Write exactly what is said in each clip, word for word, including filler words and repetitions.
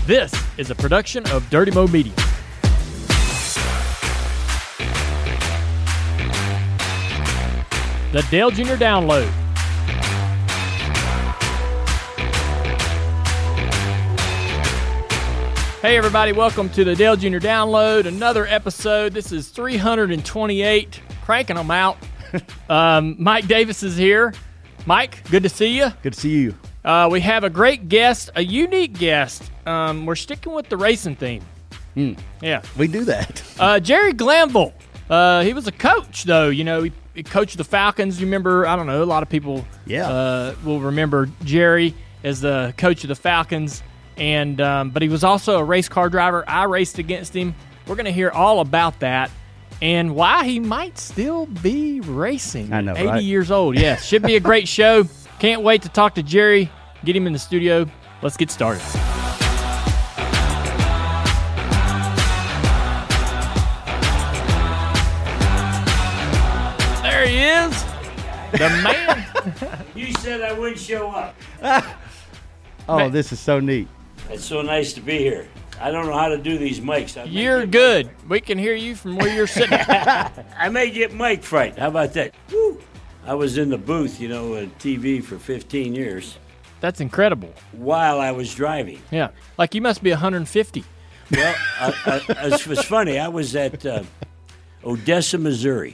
This is a production of Dirty Mo Media. The Dale Junior Download. Hey everybody, welcome to the Dale Junior Download, another episode. This is three hundred twenty-eight, cranking them out. um, Mike Davis is here. Mike, good to see you. Good to see you. Uh, we have a great guest, a unique guest. Um, we're sticking with the racing theme. Mm. Yeah. We do that. uh, Jerry Glanville. Uh, he was a coach, though. You know, he, he coached the Falcons. You remember, I don't know, a lot of people yeah. uh, will remember Jerry as the coach of the Falcons. And um, but he was also a race car driver. I raced against him. We're going to hear all about that and why he might still be racing. I know, eighty right? years old. Yeah, should be a great show. Can't wait to talk to Jerry, get him in the studio. Let's get started. There he is, the man. You said I wouldn't show up. Oh, Man. This is so neat. It's so nice to be here. I don't know how to do these mics. I may You're get good. We can hear you from where you're sitting. mic- I may get mic fright. How about that? Woo. I was in the booth, you know, on T V for fifteen years That's incredible. while I was driving. Yeah, like you must be one hundred fifty. Well, I, I, it was funny. I was at uh, Odessa, Missouri,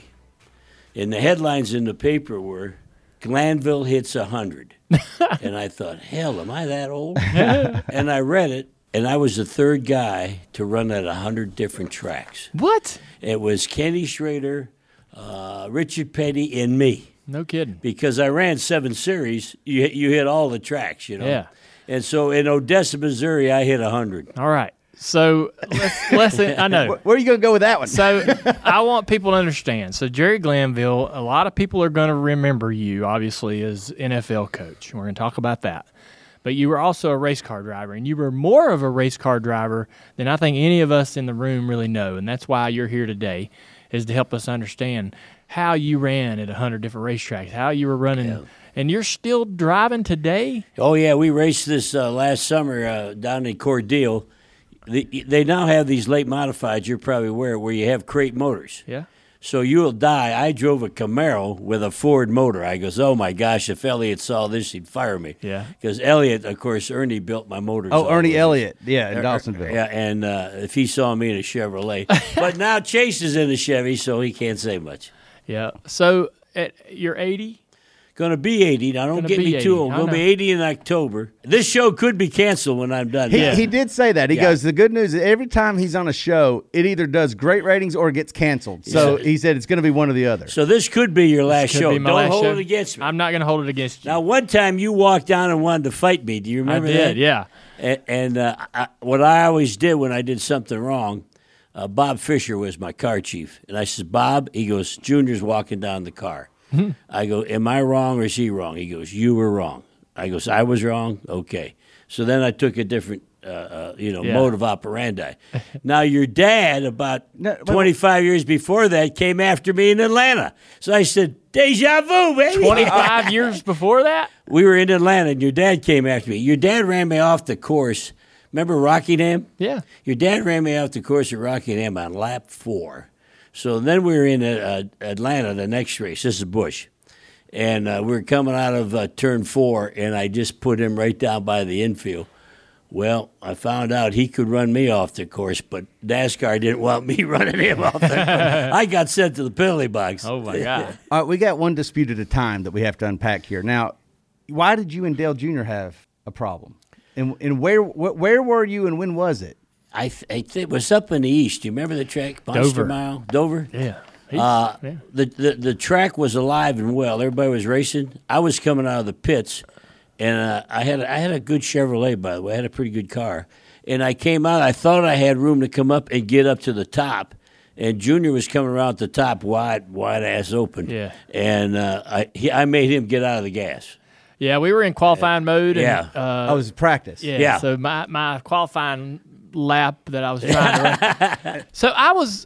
and the headlines in the paper were, Glanville hits one hundred. And I thought, hell, am I that old? And I read it, and I was the third guy to run at one hundred different tracks. What? It was Kenny Schrader, uh, Richard Petty, and me. No kidding. Because I ran seven series, you, you hit all the tracks, you know. Yeah. And so in Odessa, Missouri, I hit one hundred. All right. So let's, let's I know. Where, where are you going to go with that one? So I want people to understand. So Jerry Glanville, a lot of people are going to remember you, obviously, as N F L coach. We're going to talk about that. But you were also a race car driver, and you were more of a race car driver than I think any of us in the room really know. And that's why you're here today, is to help us understand how you ran at one hundred different racetracks, how you were running. Yeah. And you're still driving today? Oh, yeah, we raced this uh, last summer uh, down in Cordele. The, they now have these late modifieds, you're probably aware, where you have crate motors. Yeah. So you'll die. I drove a Camaro with a Ford motor. I goes, oh, my gosh, if Elliott saw this, he'd fire me. Yeah. Because Elliott, of course, Ernie built my motors. oh, all Ernie over. Elliott. Yeah, in Er- Dawsonville. Yeah, and uh, if he saw me in a Chevrolet. But now Chase is in a Chevy, so he can't say much. Yeah. So at, you're eighty? Going to be eighty. Now, don't Gonna get be me too eighty. old. I Going to be know. eighty in October. This show could be canceled when I'm done. He, Yeah. he did say that. He Yeah. goes, the good news is every time he's on a show, it either does great ratings or it gets canceled. So Yeah. he said it's going to be one or the other. So this could be your last Could show. be my Don't last hold show. it against me. I'm not going to hold it against you. Now, one time you walked down and wanted to fight me. Do you I remember did, that? yeah. And, and uh, I, what I always did when I did something wrong, uh, Bob Fisher was my car chief. And I says, Bob, he goes, Junior's walking down the car. I go, am I wrong or is he wrong? He goes, you were wrong. I goes, I was wrong? Okay. So then I took a different, uh, uh, you know, Yeah. mode of operandi. Now, your dad, about No, wait, wait. twenty-five years before that, came after me in Atlanta. So I said, deja vu, baby. twenty-five years before that? We were in Atlanta, and your dad came after me. Your dad ran me off the course. Remember Rockingham? Yeah. Your dad ran me off the course at Rockingham on lap four. So then we were in uh, Atlanta, the next race. This is Busch. And uh, we were coming out of uh, turn four, and I just put him right down by the infield. Well, I found out he could run me off the course, but NASCAR didn't want me running him off the course. I got sent to the penalty box. Oh, my God. All right, we got one dispute at a time that we have to unpack here. Now, why did you and Dale Junior have a problem? And and where wh- where were you and when was it? I, th- I think it was up in the east. Do you remember the track? Monster Dover. Mile? Dover? Yeah. He's- Uh, yeah. the, the the track was alive and well. Everybody was racing. I was coming out of the pits, and uh, I had I had a good Chevrolet, by the way. I had a pretty good car, and I came out. I thought I had room to come up and get up to the top, and Junior was coming around the top, wide wide ass open. Yeah. and uh, I he, I made him get out of the gas. Yeah, we were in qualifying mode. And, Yeah. Uh, I was practice. yeah, Yeah. So my, my qualifying lap that I was trying to run. So I was,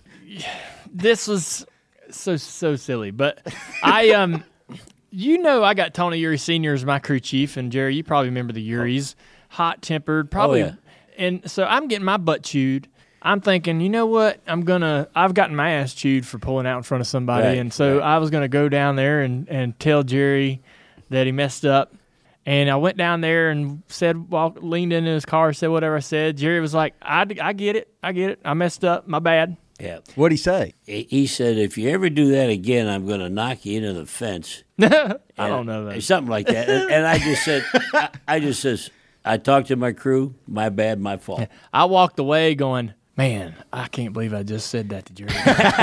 this was so, so silly. But I, um, you know, I got Tony Uri Senior as my crew chief. And Jerry, you probably remember the Uris. Hot tempered, probably. Oh, yeah. and so I'm getting my butt chewed. I'm thinking, you know what? I'm gonna. I've gotten my ass chewed for pulling out in front of somebody, Right, and so right. I was gonna go down there and, and tell Jerry that he messed up. And I went down there and said, walked, leaned into his car, said whatever I said. Jerry was like, I, I get it, I get it. I messed up. My bad. Yeah. What'd he say? He he said, if you ever do that again, I'm going to knock you into the fence. I And- don't know that. Something like that. And, and I just said, I, I just says, I talked to my crew. My bad, my fault. I walked away going, man, I can't believe I just said that to Jerry.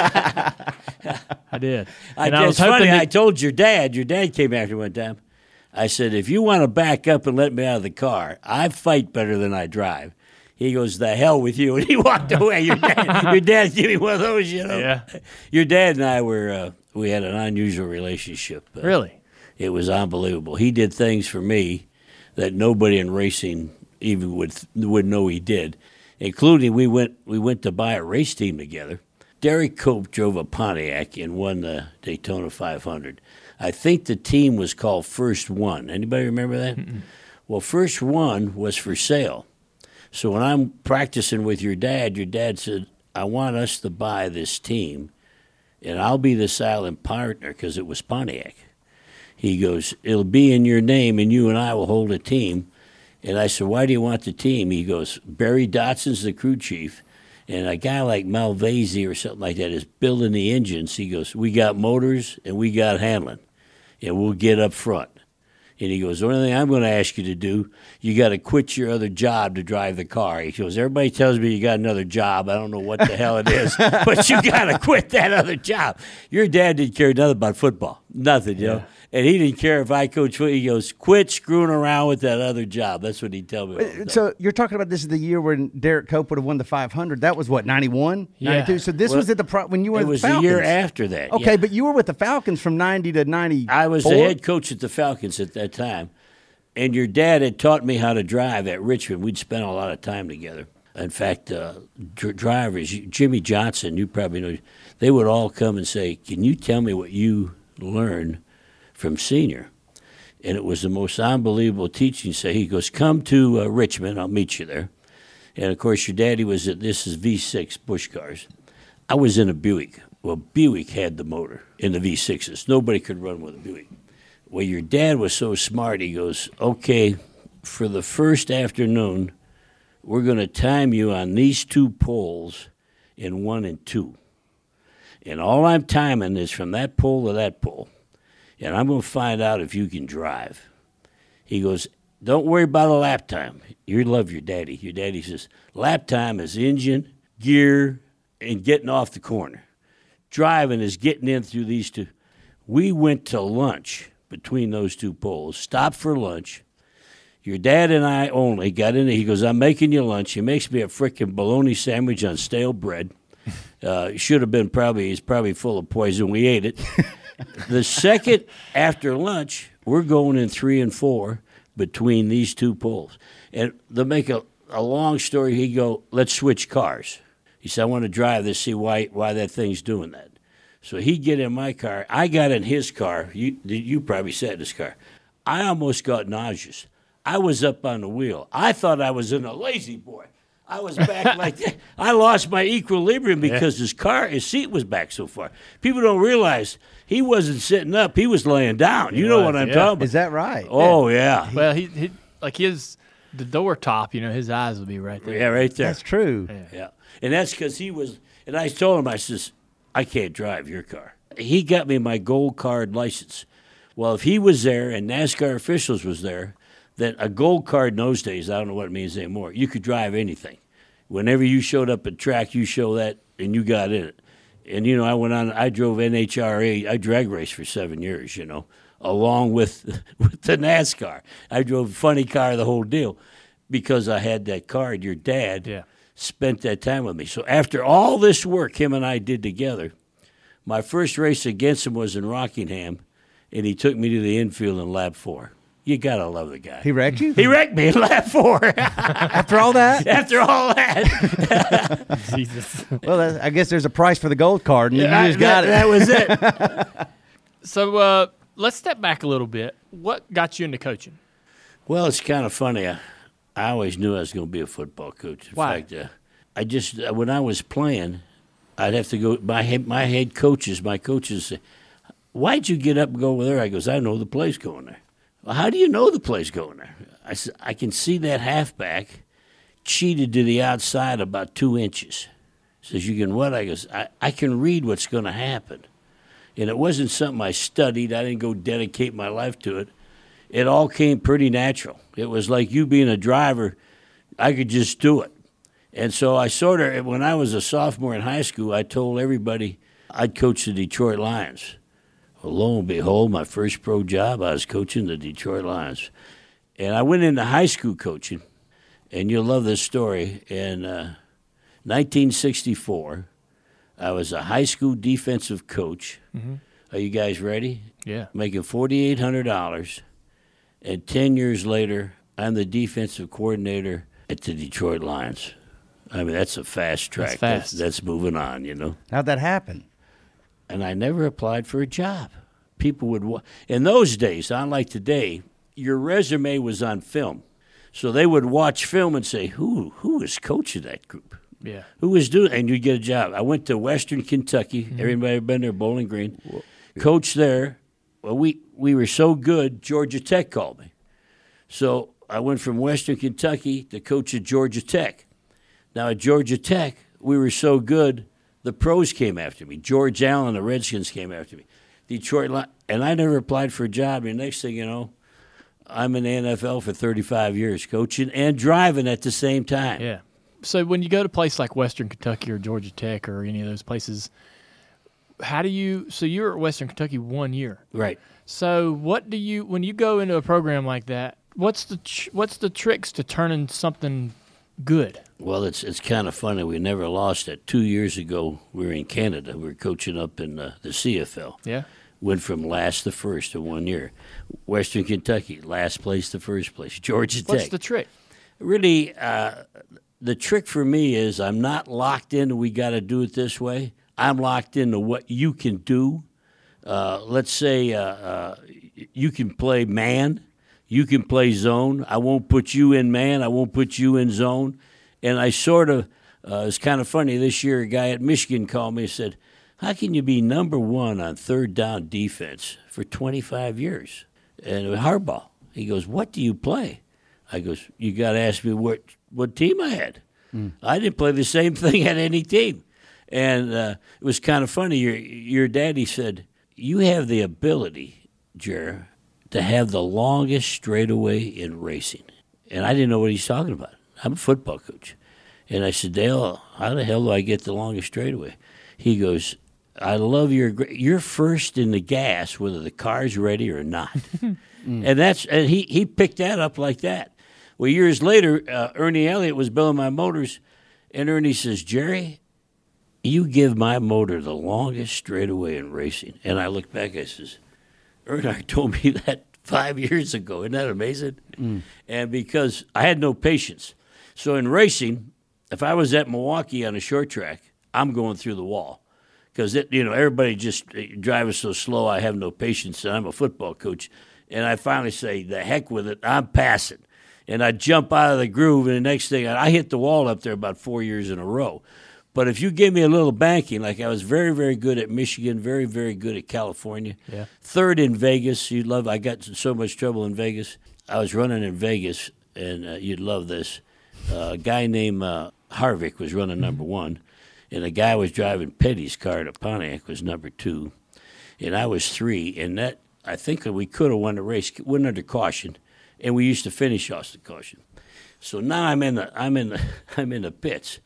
I did. I, And I was it's funny. hoping I that- told your dad. Your dad came after one time. I said, if you want to back up and let me out of the car, I fight better than I drive. He goes, the hell with you, and he walked away. Your dad, your dad gave me one of those, you know. Yeah. Your dad and I were uh, we had an unusual relationship. Uh, Really? It was unbelievable. He did things for me that nobody in racing even would would know he did, including we went we went to buy a race team together. Derek Cope drove a Pontiac and won the Daytona five hundred. I think the team was called First One. Anybody remember that? Mm-mm. Well, First One was for sale. So when I'm practicing with your dad, your dad said, I want us to buy this team, and I'll be the silent partner because it was Pontiac. He goes, it'll be in your name, and you and I will hold a team. And I said, why do you want the team? He goes, Barry Dotson's the crew chief, and a guy like Malvasi or something like that is building the engines. He goes, we got motors and we got handling, and we'll get up front. And he goes, the only thing I'm going to ask you to do, you got to quit your other job to drive the car. He goes, everybody tells me you got another job. I don't know what the hell it is, but you got to quit that other job. Your dad didn't care nothing about football, nothing, you know. And he didn't care if I coached football. He goes, quit screwing around with that other job. That's what he'd tell me. all the time. So you're talking about this is the year when Derek Cope would have won the five hundred. That was what, ninety-one, Yeah. ninety-two? So this Well, was at the pro- when you were it with was the the Falcons. year after that. Okay, yeah. but you were with the Falcons from ninety to ninety-four. I was the head coach at the Falcons at that time, and your dad had taught me how to drive at Richmond. We'd spent a lot of time together. In fact, uh, dr- drivers, Jimmy Johnson, you probably know, they would all come and say, can you tell me what you learned from Senior? And it was the most unbelievable teaching. So he goes, come to uh, Richmond, I'll meet you there. And, of course, your daddy was at, this is V six Busch cars. I was in a Buick. Well, Buick had the motor in the V sixes. Nobody could run with a Buick. Well, your dad was so smart, he goes, okay, for the first afternoon, we're going to time you on these two poles in one and two. And all I'm timing is from that pole to that pole. And I'm going to find out if you can drive. He goes, don't worry about a lap time. You love your daddy. Your daddy says, lap time is engine, gear, and getting off the corner. Driving is getting in through these two. We went to lunch between those two poles, stopped for lunch. Your dad and I only got in there. He goes, I'm making you lunch. He makes me a frickin' bologna sandwich on stale bread. Uh, should have been probably, he's probably full of poison. We ate it. The second after lunch, we're going in three and four between these two poles. And to make a, a long story, he'd go, let's switch cars. He said, I want to drive this, see why why that thing's doing that. So he'd get in my car. I got in his car. You, you probably sat in his car. I almost got nauseous. I was up on the wheel. I thought I was in a lazy boy. I was back like that. I lost my equilibrium because yeah. his car, his seat was back so far. People don't realize he wasn't sitting up; he was laying down. You he know was, what I'm yeah. talking about? Is that right? Oh yeah. Well, he, he like his the door top. You know, his eyes would be right there. Yeah, right there. That's true. Yeah, yeah. And that's because he was. And I told him, I says, I can't drive your car. He got me my gold card license. Well, if he was there and NASCAR officials was there, then a gold card in those days, I don't know what it means anymore, you could drive anything. Whenever you showed up at track, you show that, and you got in it. And, you know, I went on, I drove N H R A, I drag raced for seven years, you know, along with with the NASCAR. I drove a funny car, the whole deal, because I had that card. Your dad yeah. spent that time with me. So after all this work him and I did together, my first race against him was in Rockingham, and he took me to the infield in lap four. You got to love the guy. He wrecked you? He wrecked me in lap four. After all that? After all that. Jesus. Well, that, I guess there's a price for the gold card, and Yeah, you just that, got it. that was it. So uh, let's step back a little bit. What got you into coaching? Well, it's kind of funny. I, I always knew I was going to be a football coach. In Why? fact, uh, I just uh, when I was playing, I'd have to go. My head, my head coaches, my coaches say, "Why'd you get up and go over there?" I goes, "I know the play's going there." Well, how do you know the play's going there? I said, "I can see that halfback cheated to the outside about two inches." Says, "You can what?" I goes, I, I can read what's going to happen. And it wasn't something I studied. I didn't go dedicate my life to it. It all came pretty natural. It was like you being a driver. I could just do it. And so I sort of, when I was a sophomore in high school, I told everybody I'd coach the Detroit Lions. Well, lo and behold, my first pro job, I was coaching the Detroit Lions. And I went into high school coaching, and you'll love this story. In uh, nineteen sixty-four, I was a high school defensive coach. Mm-hmm. Are you guys ready? Yeah. Making four thousand eight hundred dollars. And ten years later, I'm the defensive coordinator at the Detroit Lions. I mean, that's a fast track. That's fast. That's, that's moving on, you know. How'd that happen? And I never applied for a job. People would, wa- in those days, unlike today, your resume was on film. So they would watch film and say, who who is coaching that group? Yeah. Who was doing, and you'd get a job. I went to Western Kentucky. Mm-hmm. Everybody ever been there, Bowling Green? Coached there. Well, we, we were so good, Georgia Tech called me. So I went from Western Kentucky to coach at Georgia Tech. Now, at Georgia Tech, we were so good, the pros came after me. George Allen, the Redskins came after me. Detroit, and I never applied for a job. And next thing you know, I'm in the N F L for thirty-five years, coaching and driving at the same time. Yeah. So when you go to a place like Western Kentucky or Georgia Tech or any of those places, how do you – so you were at Western Kentucky one year. Right. So what do you – when you go into a program like that, what's the tr- what's the tricks to turning something good? Well, it's it's kind of funny. We never lost it. Two years ago, we were in Canada. We were coaching up in uh, the C F L. Yeah. Went from last to first in one year. Western Kentucky, last place to first place. Georgia Tech. What's the trick? Really, uh, the trick for me is I'm not locked into we got to do it this way. I'm locked into what you can do. Uh, let's say uh, uh, you can play man. You can play zone. I won't put you in man. I won't put you in zone. And I sort of, uh, it's kind of funny, this year a guy at Michigan called me and said, how can you be number one on third down defense for twenty-five years? And it was Harbaugh. He goes, what do you play? I goes, you got to ask me what, what team I had. Mm. I didn't play the same thing at any team. And uh, it was kind of funny. Your, your daddy said, you have the ability, Jer, to have the longest straightaway in racing. And I didn't know what he's talking about. I'm a football coach. And I said, Dale, how the hell do I get the longest straightaway? He goes, I love your, you're first in the gas, whether the car's ready or not. mm. And that's and he, he picked that up like that. Well, years later, uh, Ernie Elliott was building my motors, and Ernie says, Jerry, you give my motor the longest straightaway in racing. And I looked back, I says, Ernie told me that five years ago. Isn't that amazing? Mm. And because I had no patience. So in racing, if I was at Milwaukee on a short track, I'm going through the wall. Because, you know, everybody just driving so slow, I have no patience, and I'm a football coach. And I finally say, the heck with it, I'm passing. And I jump out of the groove, and the next thing, I hit the wall up there about four years in a row. But if you give me a little banking, like I was very, very good at Michigan, very, very good at California, yeah. third in Vegas. You'd love. I got so much trouble in Vegas. I was running in Vegas, and uh, you'd love this. Uh, a guy named uh, Harvick was running number one, and a guy was driving Petty's car to Pontiac was number two, and I was three. And that I think that we could have won the race, went under caution, and we used to finish off the caution. So now I'm in the I'm in the I'm in the pits.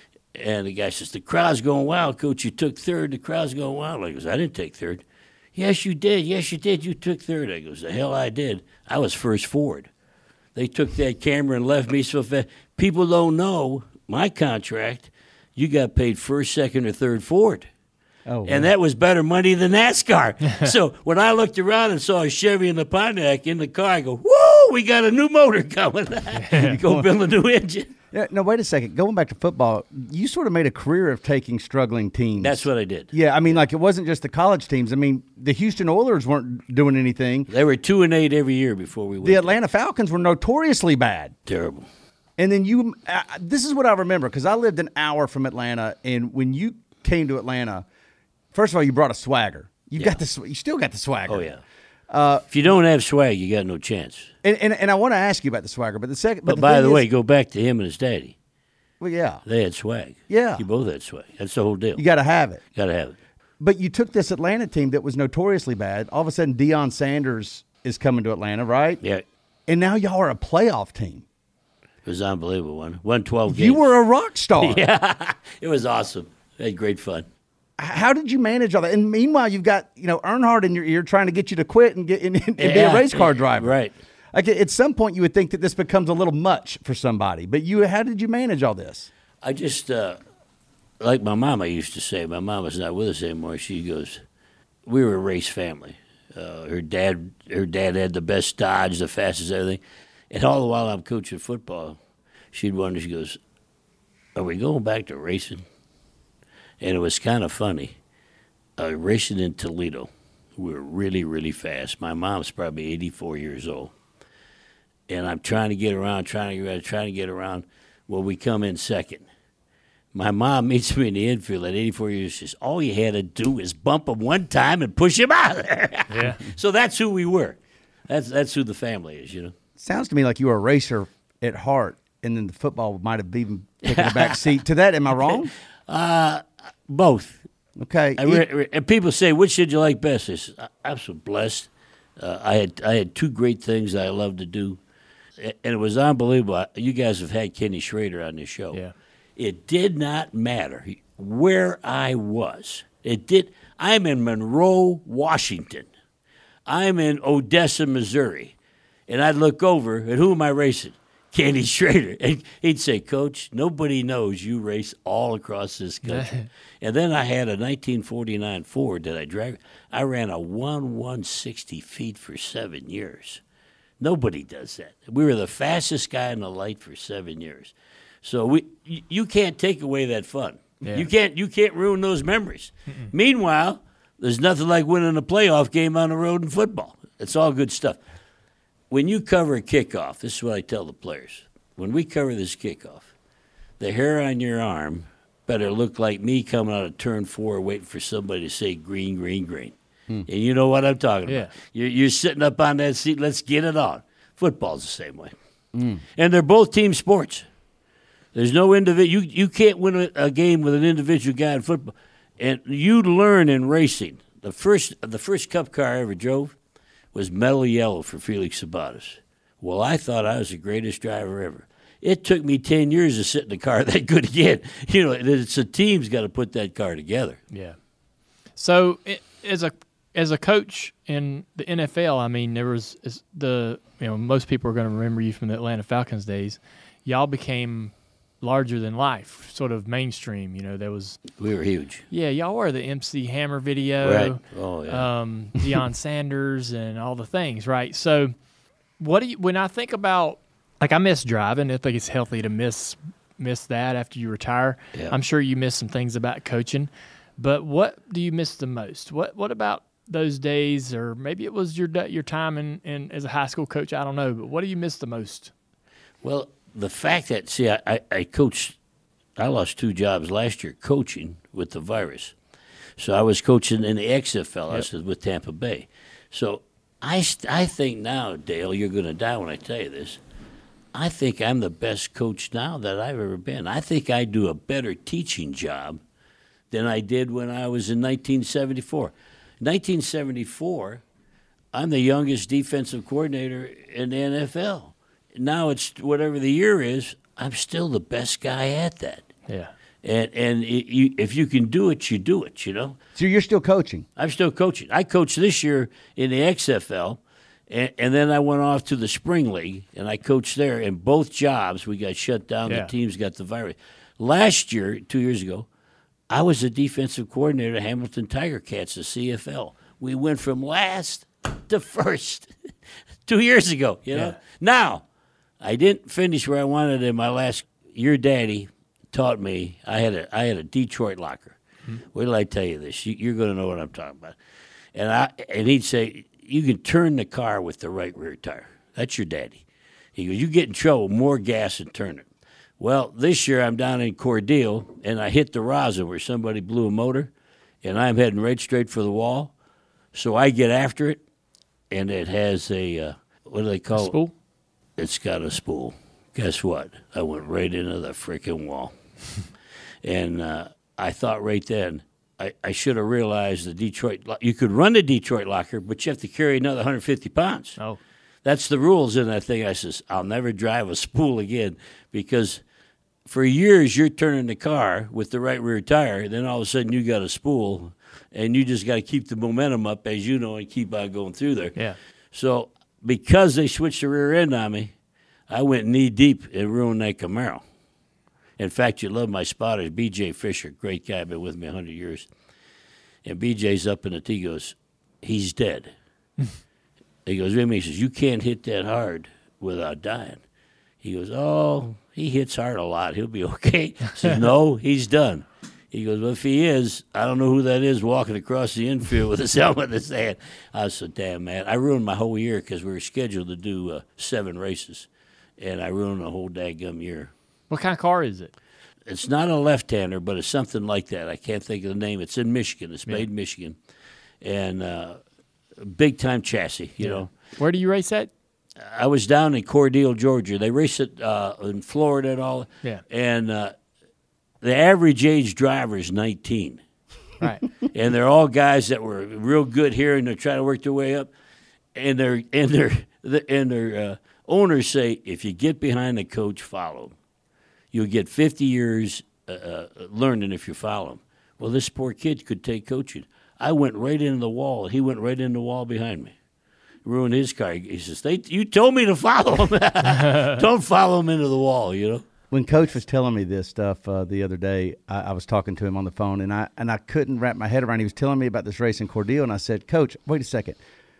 And the guy says, the crowd's going wild, Coach. You took third. The crowd's going wild. I goes, I didn't take third. Yes, you did. Yes, you did. You took third. I goes, the hell I did. I was first forward. They took that camera and left me so fast. People don't know my contract. You got paid first, second, or third forward. Oh, wow. And that was better money than NASCAR. So when I looked around and saw a Chevy and the Pontiac in the car, I go, whoa, we got a new motor coming. Go build a new engine. Yeah, no, wait a second. Going back to football, you sort of made a career of taking struggling teams. That's what I did. Yeah, I mean, like it wasn't just the college teams. I mean, the Houston Oilers weren't doing anything. They were two and eight every year before we went. The Atlanta Falcons were notoriously bad. Terrible. And then you, uh, this is what I remember because I lived an hour from Atlanta, and when you came to Atlanta, first of all, you brought a swagger. You Yeah. got this. You still got the swagger. Oh yeah. Uh, if you don't have swag, you got no chance. And and, and I want to ask you about the swagger, but the second. But, But, the by thing the is- way, go back to him and his daddy. well, yeah, They had swag. Yeah. You both had swag. That's the whole deal. you got to have it. got to have it. But you took this Atlanta team that was notoriously bad. All of a sudden, Deion Sanders is coming to Atlanta, right? Yeah. And now y'all are a playoff team. It was unbelievable. One, won twelve games. You were a rock star. Yeah, it was awesome. We had great fun. How did you manage all that? And meanwhile, you've got you know Earnhardt in your ear trying to get you to quit and get and, and be a Yeah. race car driver. Right. Like at some point, you would think that this becomes a little much for somebody. But you, how did you manage all this? I just, uh, like my mama used to say, my mama's not with us anymore. She goes, we were a race family. Uh, her dad, her dad had the best Dodge, the fastest everything. And all the while I'm coaching football, she'd wonder, she goes, are we going back to racing? And it was kind of funny. Uh, racing in Toledo, we were really, really fast. My mom's probably eighty-four years old. And I'm trying to get around, trying to get around, trying to get around. Well, we come in second. My mom meets me in the infield at eighty-four years. She says, all you had to do is bump him one time and push him out of there. Yeah. So that's who we were. That's that's who the family is, you know. Sounds to me like you were a racer at heart, and then the football might have even taken a back seat to that. Am I wrong? Both. Okay. I re- re- and people say, which did you like best? I said, I- I'm so blessed. Uh, I had I had two great things that I love to do, A- and it was unbelievable. You guys have had Kenny Schrader on this show. Yeah. It did not matter where I was. It did. I'm in Monroe, Washington. I'm in Odessa, Missouri, and I'd look over and who am I racing? Kenny Schrader. And he'd say, Coach, nobody knows you race all across this country. And then I had a nineteen forty-nine Ford that I drove. I ran a one one sixty feet for seven years. Nobody does that. We were the fastest guy in the light for seven years. So we, you, you can't take away that fun. Yeah. You can't you can't ruin those memories. Meanwhile, there's nothing like winning a playoff game on the road in football. It's all good stuff. When you cover a kickoff, this is what I tell the players. When we cover this kickoff, the hair on your arm better look like me coming out of turn four waiting for somebody to say green, green, green. And you know what I'm talking Yeah. about. You're, you're sitting up on that seat. Let's get it on. Football's the same way. And they're both team sports. There's no individual. You, you can't win a, a game with an individual guy in football. And you learn in racing. The first, the first Cup car I ever drove was metal yellow for Felix Sabates. Well, I thought I was the greatest driver ever. It took me ten years to sit in a car that good again. You know, it's a team's got to put that car together. Yeah. So it, as a as a coach in the N F L, I mean, there was is the you know most people are going to remember you from the Atlanta Falcons days. Y'all became larger than life, sort of mainstream. You know, there was We were huge. yeah, y'all were the M C Hammer video, Right. Oh, yeah. um, Deion Sanders, and all the things, right? So, what do you when I think about like I miss driving? I think it's healthy to miss miss that after you retire. Yeah. I'm sure you miss some things about coaching, but what do you miss the most? What what about those days, or maybe it was your your time in, in as a high school coach? I don't know, but what do you miss the most? Well, the fact that, see, I, I, I coached, I lost two jobs last year coaching with the virus. So I was coaching in the X F L. I was with Tampa Bay. So I, st- I think now, Dale, you're going to die when I tell you this. I think I'm the best coach now that I've ever been. I think I do a better teaching job than I did when I was in nineteen seventy-four. nineteen seventy-four, I'm the youngest defensive coordinator in the N F L. Now it's whatever the year is, I'm still the best guy at that. Yeah, And and it, you, if you can do it, you do it, you know. So you're still coaching. I'm still coaching. I coached this year in the X F L, and, and then I went off to the Spring League, and I coached there. And both jobs, we got shut down. Yeah. The teams got the virus. Last year, two years ago, I was a defensive coordinator at Hamilton Tiger Cats, the C F L. We went from last to first two years ago, you know. Yeah. Now, I didn't finish where I wanted in my last. Your daddy taught me. I had a I had a Detroit locker. Mm-hmm. Wait till I tell you this. You, you're going to know what I'm talking about. And I and he'd say you can turn the car with the right rear tire. That's your daddy. He goes, you get in trouble, more gas and turn it. Well, this year I'm down in Cordele, and I hit the rosin where somebody blew a motor, and I'm heading right straight for the wall. So I get after it, and it has a, uh, what do they call A spool? it? It's got a spool. Guess what? I went right into the freaking wall. and uh, I thought right then, I, I should have realized the Detroit, you could run the Detroit locker, but you have to carry another one hundred fifty pounds. Oh. That's the rules in that thing. I says, I'll never drive a spool again because for years you're turning the car with the right rear tire, then all of a sudden you got a spool, and you just got to keep the momentum up, as you know, and keep on going through there. Yeah. So because they switched the rear end on me, I went knee deep and ruined that Camaro. In fact, you love my spotters, B J Fisher, great guy, been with me one hundred years. And B J's up in the T, he goes, he's dead. He goes, Remy, he says, you can't hit that hard without dying. He goes, oh, he hits hard a lot. He'll be okay. I says, no, he's done. He goes, well, if he is, I don't know who that is walking across the infield with his helmet in his hand. I was so damn mad. I ruined my whole year because we were scheduled to do uh, seven races, and I ruined the whole daggum year. What kind of car is it? It's not a left-hander, but it's something like that. I can't think of the name. It's in Michigan. It's made in Michigan. And uh, big-time chassis, you Yeah. know. Where do you race at? I was down in Cordele, Georgia. They race it uh, in Florida and all. Yeah. And uh, the average age driver is nineteen. Right. And they're all guys that were real good here, and they're trying to work their way up. And their and their and their uh, owners say, if you get behind the coach, follow him. You'll get fifty years uh, uh, learning if you follow him. Well, this poor kid could take coaching. I went right into the wall. He went right in the wall behind me. Ruined his car. He says, they, you told me to follow him. Don't follow him into the wall, you know. When Coach was telling me this stuff uh, the other day, I, I was talking to him on the phone, and I and I couldn't wrap my head around. He was telling me about this race in Cordele, and I said, Coach, wait a second.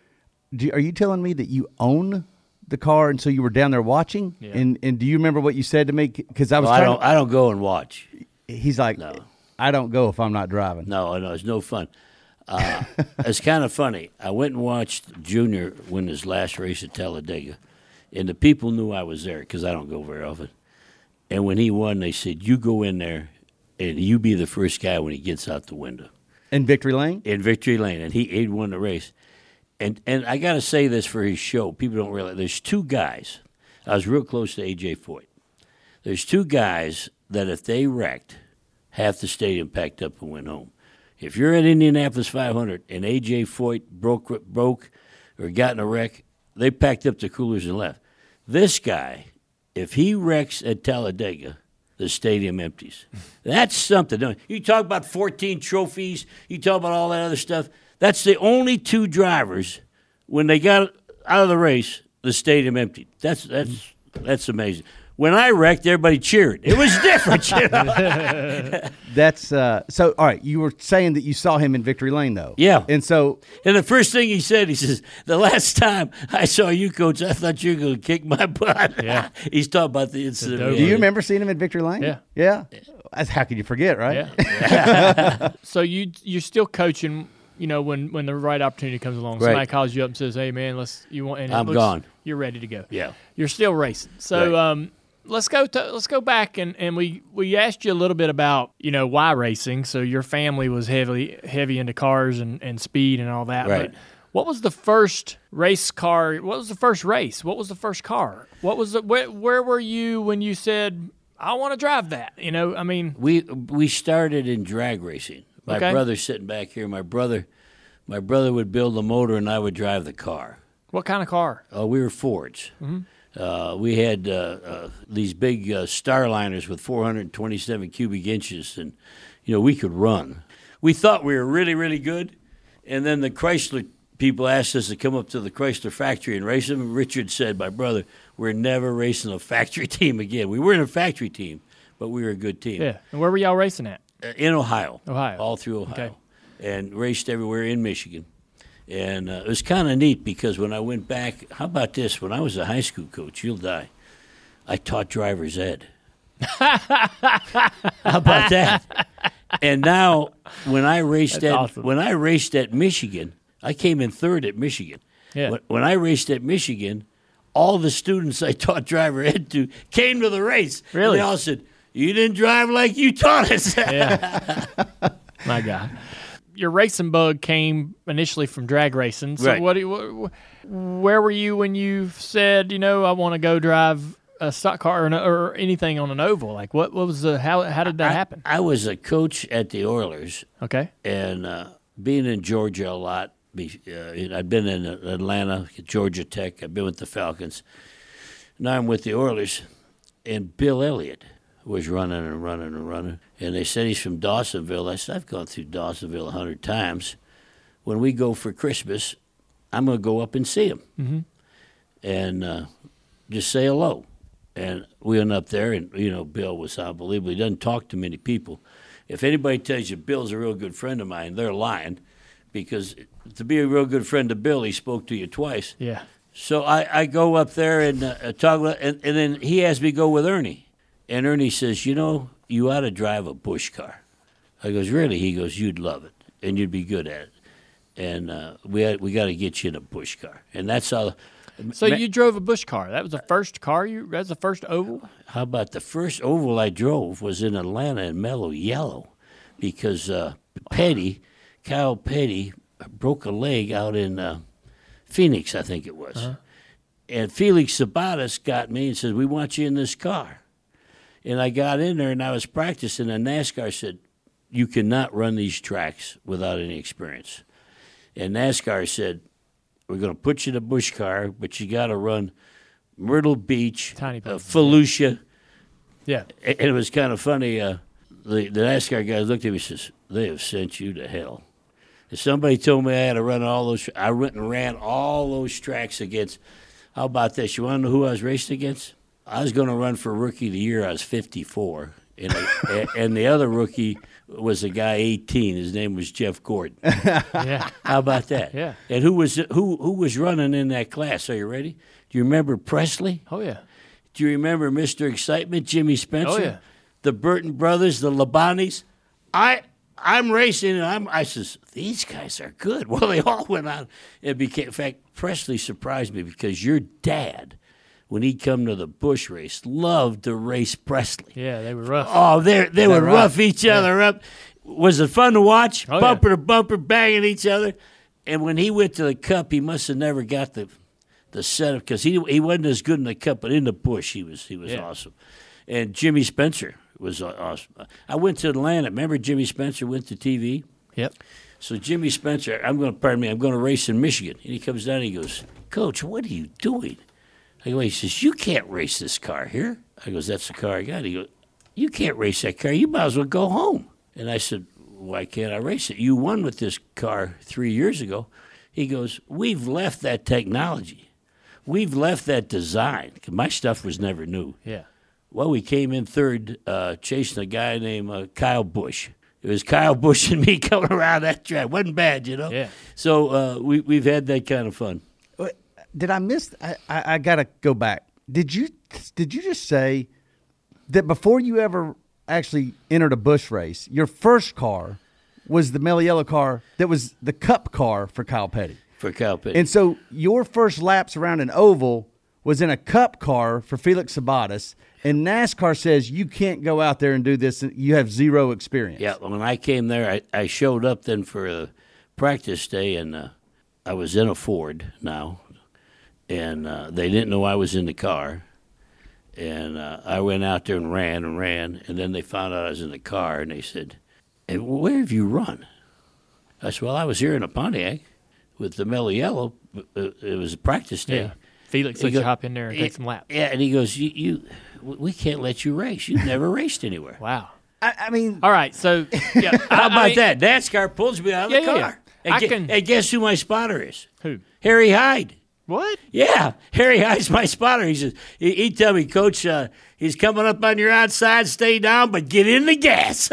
Do you, are you telling me that you own the car, and so you were down there watching? Yeah. And and do you remember what you said to me? Because I was Well, I trying don't. to, I don't go and watch. he's like, No. I don't go if I'm not driving. No, no, it's no fun. Uh, it's kind of funny. I went and watched Junior win his last race at Talladega, and the people knew I was there because I don't go very often. And when he won, they said, you go in there, and you be the first guy when he gets out the window. In Victory Lane? In Victory Lane, and he he'd won the race. And and I got to say this for his show. People don't realize there's two guys. I was real close to A J Foyt. There's two guys that if they wrecked, half the stadium packed up and went home. If you're at Indianapolis five hundred and A J Foyt broke broke or got in a wreck, they packed up the coolers and left. This guy, if he wrecks at Talladega, the stadium empties. That's something. Don't you? You talk about fourteen trophies. You talk about all that other stuff. That's the only two drivers, when they got out of the race, the stadium emptied. That's that's that's amazing. When I wrecked, everybody cheered. It was different. You know? That's uh, so. All right, you were saying that you saw him in Victory Lane, though. Yeah. And so, And the first thing he said, he says, the last time I saw you, Coach, I thought you were going to kick my butt. Yeah. He's talking about the incident. dope. do you remember seeing him in Victory Lane? Yeah. Yeah. That's, how could you forget, right? Yeah. So you you're still coaching. You know, when, when the right opportunity comes along, Right. somebody calls you up and says, "Hey, man, let's you want." And it I'm looks- gone. You're ready to go. Yeah. You're still racing. So Right. um, let's go to let's go back and, and we, we asked you a little bit about you know why racing. So your family was heavily heavy into cars and, and speed and all that. Right. But what was the first race car? What was the first race? What was the first car? What was the where, where were you when you said I want to drive that? You know, I mean, We we started in drag racing. My Okay. brother's sitting back here. My brother, my brother would build the motor, and I would drive the car. what kind of car? Uh, we were Fords. Uh, we had uh, uh, these big uh, Starliners with four hundred twenty-seven cubic inches, and you know we could run. We thought we were really, really good, and then the Chrysler people asked us to come up to the Chrysler factory and race them. And Richard said, "My brother, we're never racing a factory team again. We weren't a factory team, but we were a good team." Yeah. And where were y'all racing at? Uh, in Ohio. Ohio. All through Ohio. Okay. And raced everywhere in Michigan. And uh, it was kind of neat because when I went back, how about this? When I was a high school coach, you'll die, I taught driver's ed. How about that? And now, when I raced That's at awesome. when I raced at Michigan, I came in third at Michigan. Yeah. When, when I raced at Michigan, all the students I taught driver ed to came to the race. Really? And they all said, "You didn't drive like you taught us." Yeah. My God. Your racing bug came initially from drag racing. So Right. what, do you, what where were you when you said, you know, I want to go drive a stock car or, an, or anything on an oval? Like what, what was the how how did that I, happen? I was a coach at the Oilers, Okay. and uh, being in Georgia a lot. Be, uh, I've been in Atlanta, Georgia Tech. I've been with the Falcons. Now I'm with the Oilers, and Bill Elliott was running and running and running. And they said he's from Dawsonville. I said, I've gone through Dawsonville a hundred times. When we go for Christmas, I'm going to go up and see him Mm-hmm. and uh, just say hello. And we went up there, and, you know, Bill was unbelievable. He doesn't talk to many people. If anybody tells you Bill's a real good friend of mine, they're lying, because to be a real good friend to Bill, he spoke to you twice. Yeah. So I, I go up there and uh, talk, about, and, and then he has me go with Ernie. And Ernie says, you know, you ought to drive a Busch car. I goes, really? He goes, you'd love it, and you'd be good at it. And uh, we had, we got to get you in a Busch car. And that's how. So you drove a Busch car. That was the first car you. That was the first oval. How about the first oval I drove was in Atlanta in Mellow Yellow, because uh, Petty, Kyle Petty, broke a leg out in uh, Phoenix, I think it was. Uh-huh. And Felix Sabatas got me and said, we want you in this car. And I got in there, and I was practicing, and NASCAR said, you cannot run these tracks without any experience. And NASCAR said, we're going to put you in a Busch car, but you got to run Myrtle Beach, Tiny uh, places, Felucia. Yeah. And it was kind of funny. Uh, the, the NASCAR guy looked at me and says, they have sent you to hell. If somebody told me I had to run all those, I went and ran all those tracks against. How about this? You want to know who I was racing against? I was going to run for Rookie of the Year. I was fifty-four. And, I, and the other rookie was a guy eighteen. His name was Jeff Gordon. Yeah. How about that? Yeah. And who was who who was running in that class? Are you ready? Do you remember Presley? Oh yeah. Do you remember Mister Excitement, Jimmy Spencer? Oh yeah. The Burton brothers, the Labanis. I I'm racing, and I'm I says, these guys are good. Well, they all went on. It became, in fact, Presley surprised me, because your dad, when he'd come to the Busch race, loved to race Presley. Yeah, they were rough. Oh, they they would right? rough each other up. Was it fun to watch? Oh, bumper yeah. to bumper, banging each other. And when he went to the Cup, he must have never got the the setup, because he he wasn't as good in the Cup, but in the Busch, he was he was Yeah. awesome. And Jimmy Spencer was awesome. I went to Atlanta. Remember Jimmy Spencer went to T V? Yep. So Jimmy Spencer, I'm going to, pardon me, I'm going to race in Michigan. And he comes down and he goes, Coach, what are you doing? I go, he says, you can't race this car here. I goes, that's the car I got. He goes, you can't race that car. You might as well go home. And I said, why can't I race it? You won with this car three years ago. He goes, we've left that technology. We've left that design. My stuff was never new. Yeah. Well, we came in third, uh, chasing a guy named uh, Kyle Busch. It was Kyle Busch and me coming around that track. Wasn't bad, you know? Yeah. So uh, we, we've had that kind of fun. Wait, Did I miss? I, I, I got to go back. Did you did you just say that before you ever actually entered a Busch race, your first car was the Mellow Yellow car that was the Cup car for Kyle Petty? For Kyle Petty. And so your first laps around an oval was in a Cup car for Felix Sabatas, and NASCAR says you can't go out there and do this. You have zero experience. Yeah, when I came there, I, I showed up then for a practice day, and uh, I was in a Ford now, and uh, they didn't know I was in the car. And uh, I went out there and ran and ran, and then they found out I was in the car, and they said, hey, where have you run? I said, well, I was here in a Pontiac with the Mellow Yellow. It was a practice day. Yeah. Felix He lets you go- hop in there and take some laps. Yeah, and he goes, you, you, we can't let you race. You've never raced anywhere. Wow. I, I mean, All right. So yeah. How I- I about mean- that? NASCAR pulls me out of Yeah, the yeah, car. yeah. And, I gue- can- and guess who my spotter is? Who? Harry Hyde. What? Yeah, Harry Hyde's my spotter. He says, he, he tell me, Coach, uh, he's coming up on your outside. Stay down, but get in the gas.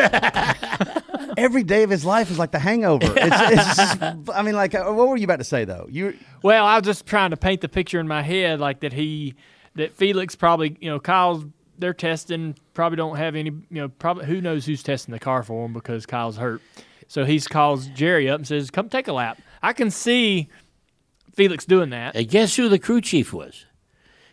every day of his life is like The Hangover. It's, it's just, I mean, like, uh, what were you about to say though? You Well, I was just trying to paint the picture in my head, like that he, that Felix probably, you know, Kyle's, they're testing, probably don't have any, you know, probably who knows who's testing the car for him because Kyle's hurt. So he calls Jerry up and says, "Come take a lap." I can see Felix doing that. And guess who the crew chief was?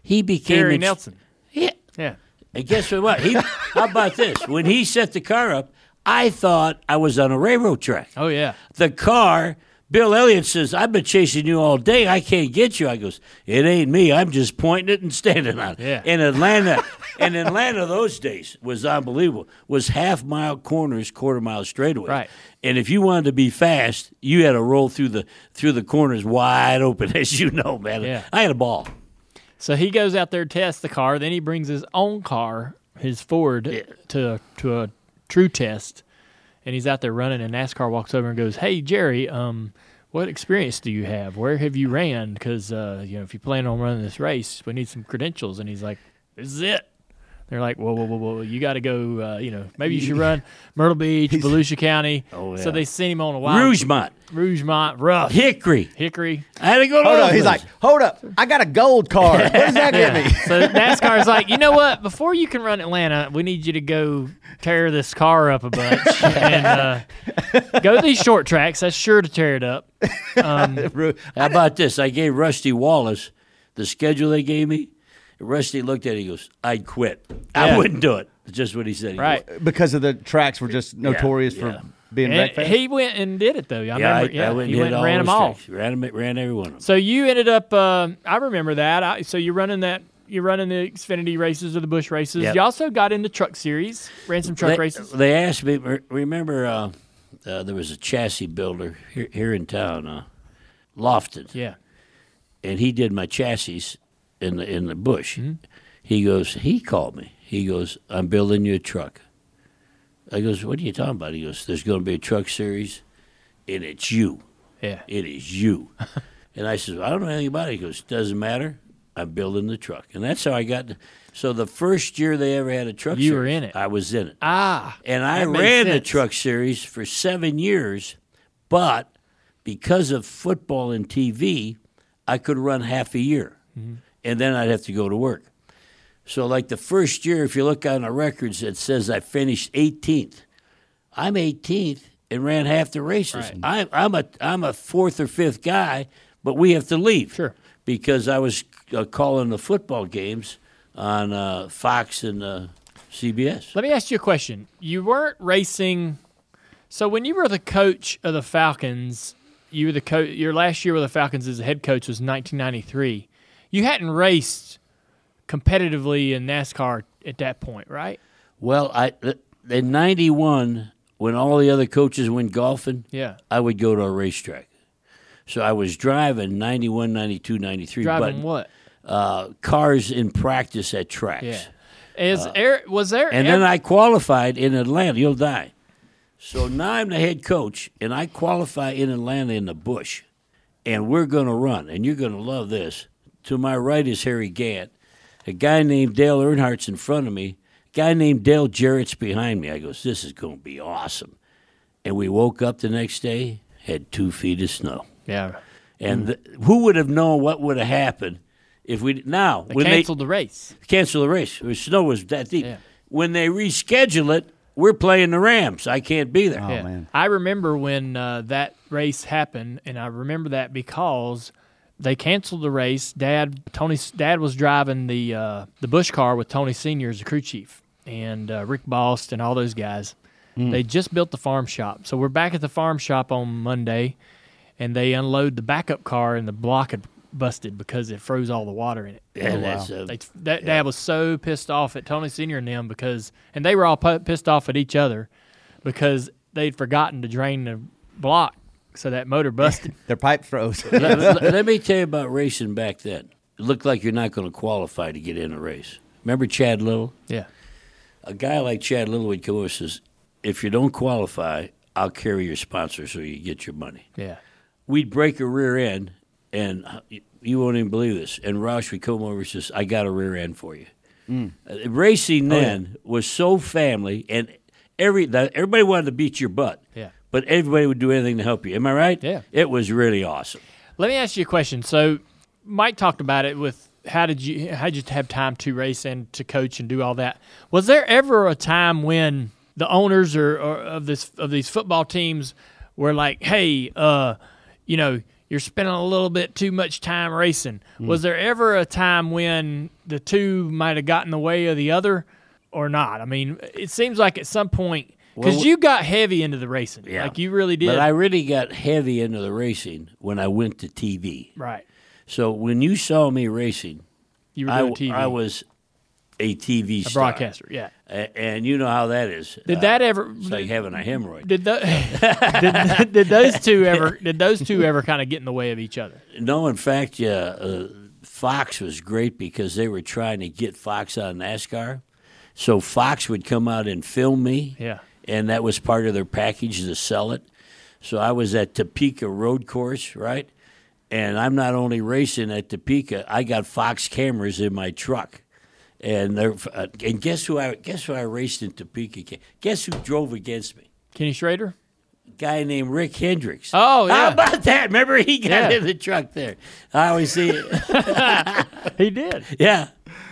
he became Gary ex- Nelson. Yeah. Yeah. And guess what? He, how about this? When he set the car up, I thought I was on a railroad track. Oh, yeah. The car, Bill Elliott says, I've been chasing you all day. I can't get you. I goes, it ain't me. I'm just pointing it and standing on it. Yeah. In Atlanta, in Atlanta those days was unbelievable. Was half-mile corners, quarter-mile straightaways. Right. And if you wanted to be fast, you had to roll through the through the corners wide open, as you know, man. Yeah. I had a ball. So he goes out there to test the car. Then he brings his own car, his Ford, Yeah. to to a true test. And he's out there running, and NASCAR walks over and goes, "Hey, Jerry, um, what experience do you have? Where have you ran? Because uh, you know, if you plan on running this race, we need some credentials." And he's like, "This is it." They're like, "Whoa, whoa, whoa, whoa! You got to go. Uh, you know, maybe you should run Myrtle Beach, Volusia County." Oh, yeah. So they sent him on a wild Rougemont, Rougemont, rough Hickory. Hickory. I had to go to Hold those up. He's like, places. hold up. I got a gold card. What does that get me? So NASCAR's like, you know what? Before you can run Atlanta, we need you to go tear this car up a bunch and uh, go to these short tracks. That's sure to tear it up. Um, How about this? I gave Rusty Wallace the schedule they gave me. Rusty looked at it. He goes, I'd quit. I Yeah. wouldn't do it. It's just what he said. He right. goes, Because of the tracks were just notorious yeah. for being And wreck fast. he went and did it, though. I Yeah, remember. I, yeah, I went and he hit went and all ran them those all. tracks. Ran, them, ran every one of them. So you ended up, uh, I remember that. I, so you're running that. You're running the Xfinity races or the Busch races. Yep. You also got into truck series, ran some truck they, races. They asked me, remember uh, uh, there was a chassis builder here, here in town, uh, Lofton, Yeah. and he did my chassis in the in the bush. Mm-hmm. He goes, he called me. He goes, I'm building you a truck. I goes, what are you talking about? He goes, there's going to be a truck series, and it's you. Yeah. It is you. And I said, I don't know anything about it. He goes, doesn't matter. I'm building the truck. And that's how I got to. So the first year they ever had a truck You series, were in it. I was in it. Ah. And I that makes ran the sense. truck series for seven years, but because of football and T V, I could run half a year, Mm-hmm. and then I'd have to go to work. So, like the first year, if you look on the records, it says I finished eighteenth. I'm eighteenth and ran half the races. Right. I, I'm a I'm a fourth or fifth guy, but we have to leave. Sure. Because I was uh, calling the football games on uh, Fox and uh, C B S. Let me ask you a question. You weren't racing. So when you were the coach of the Falcons, you were the coach. Your last year with the Falcons as a head coach was nineteen ninety-three. You hadn't raced competitively in NASCAR at that point, right? Well, I in ninety-one, when all the other coaches went golfing, Yeah. I would go to a racetrack. So I was driving ninety-one, ninety-two, ninety-three. Driving but, what? Uh, cars in practice at tracks. Yeah. Is there was there And ever, then I qualified in Atlanta. You'll die. So now I'm the head coach, and I qualify in Atlanta in the Busch, and we're going to run, and you're going to love this. To my right is Harry Gant. A guy named Dale Earnhardt's in front of me. A guy named Dale Jarrett's behind me. I goes, this is going to be awesome. And we woke up the next day, had two feet of snow. Yeah. And the, who would have known what would have happened if we now They when canceled the race. they cancel the race? The snow was that deep. Yeah. When they reschedule it, we're playing the Rams. I can't be there. Oh, Yeah. man. I remember when uh, that race happened, and I remember that because they canceled the race. Dad, Tony's dad was driving the uh, the Busch car with Tony Senior as the crew chief, and uh, Rick Bost and all those guys. They just built the farm shop, so we're back at the farm shop on Monday, and they unload the backup car, and the block had busted because it froze all the water in it. Yeah, that's uh, They, that Dad was so pissed off at Tony Senior and them because, and they were all pu- pissed off at each other because they'd forgotten to drain the block, so that motor busted. Their pipe froze. let, let- let me tell you about racing back then. It looked like you're not going to qualify to get in a race. Remember Chad Little? Yeah, A guy like Chad Little would come over and says, if you don't qualify, I'll carry your sponsor so you get your money. yeah, We'd break a rear end, and you won't even believe this. And Roush would come over and says, I got a rear end for you. Mm. Uh, racing Oh, then was so family, and every that, everybody wanted to beat your butt. yeah. But everybody would do anything to help you. Am I right? Yeah. It was really awesome. Let me ask you a question. So, Mike talked about it with how did you how did you have time to race and to coach and do all that? Was there ever a time when the owners or, or of this of these football teams were like, "Hey, uh, you know, you're you're spending a little bit too much time racing. Mm. Was there ever a time when the two might have gotten in the way of the other or not? I mean, it seems like at some point, because Well, you got heavy into the racing. Yeah. Like you really did. But I really got heavy into the racing when I went to T V. right. So when you saw me racing, You were I, doing T V. I was a T V a star. broadcaster, yeah. A- and you know how that is. Did Uh, that ever It's like having a hemorrhoid. did, the, did, did those two ever did those two ever kind of get in the way of each other? No, in fact, yeah, uh, Fox was great because they were trying to get Fox on NASCAR. So Fox would come out and film me. Yeah. And that was part of their package to sell it. So I was at Topeka Road Course, right? And I'm not only racing at Topeka, I got Fox cameras in my truck. And they're, uh, and guess who I guess who I raced in Topeka? Guess who drove against me? Kenny Schrader? Guy named Rick Hendricks. Oh, yeah. How about that? Remember, he got Yeah. in the truck there. I always see it. He did. Yeah.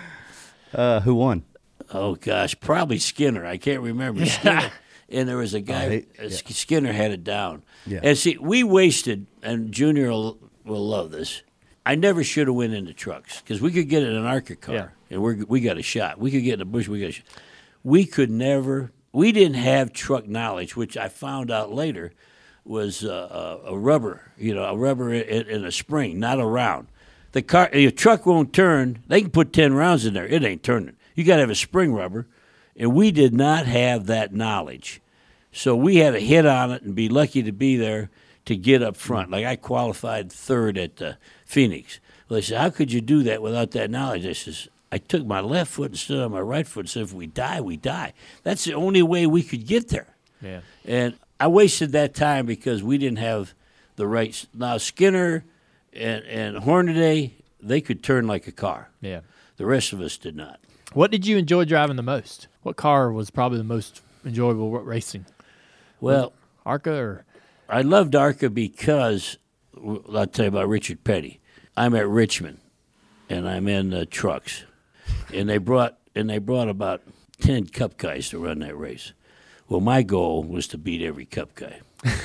Uh, who won? Oh gosh, probably Skinner. I can't remember Skinner. And there was a guy. Oh, he- uh, Skinner had it down. Yeah. And see, we wasted. And Junior will, will love this. I never should have went into trucks because we could get in an ARCA car Yeah. and we we got a shot. We could get in a Bush. We got a shot. We could never. We didn't have truck knowledge, which I found out later was uh, a, a rubber. You know, a rubber in, in a spring, not a round. The car, your truck won't turn. They can put ten rounds in there. It ain't turning. You got to have a spring rubber, and we did not have that knowledge. So we had to hit on it and be lucky to be there to get up front. Like I qualified third at uh, Phoenix. Well, they said, how could you do that without that knowledge? I says, I took my left foot and stood on my right foot and said, if we die, we die. That's the only way we could get there. Yeah. And I wasted that time because we didn't have the right. Now, Skinner and, and Hornaday, they could turn like a car. Yeah. The rest of us did not. What did you enjoy driving the most? What car was probably the most enjoyable racing? Well, ARCA or I loved ARCA because, I'll tell you about Richard Petty. I'm at Richmond, and I'm in uh, trucks, and they brought and they brought about ten Cup guys to run that race. Well, my goal was to beat every Cup guy,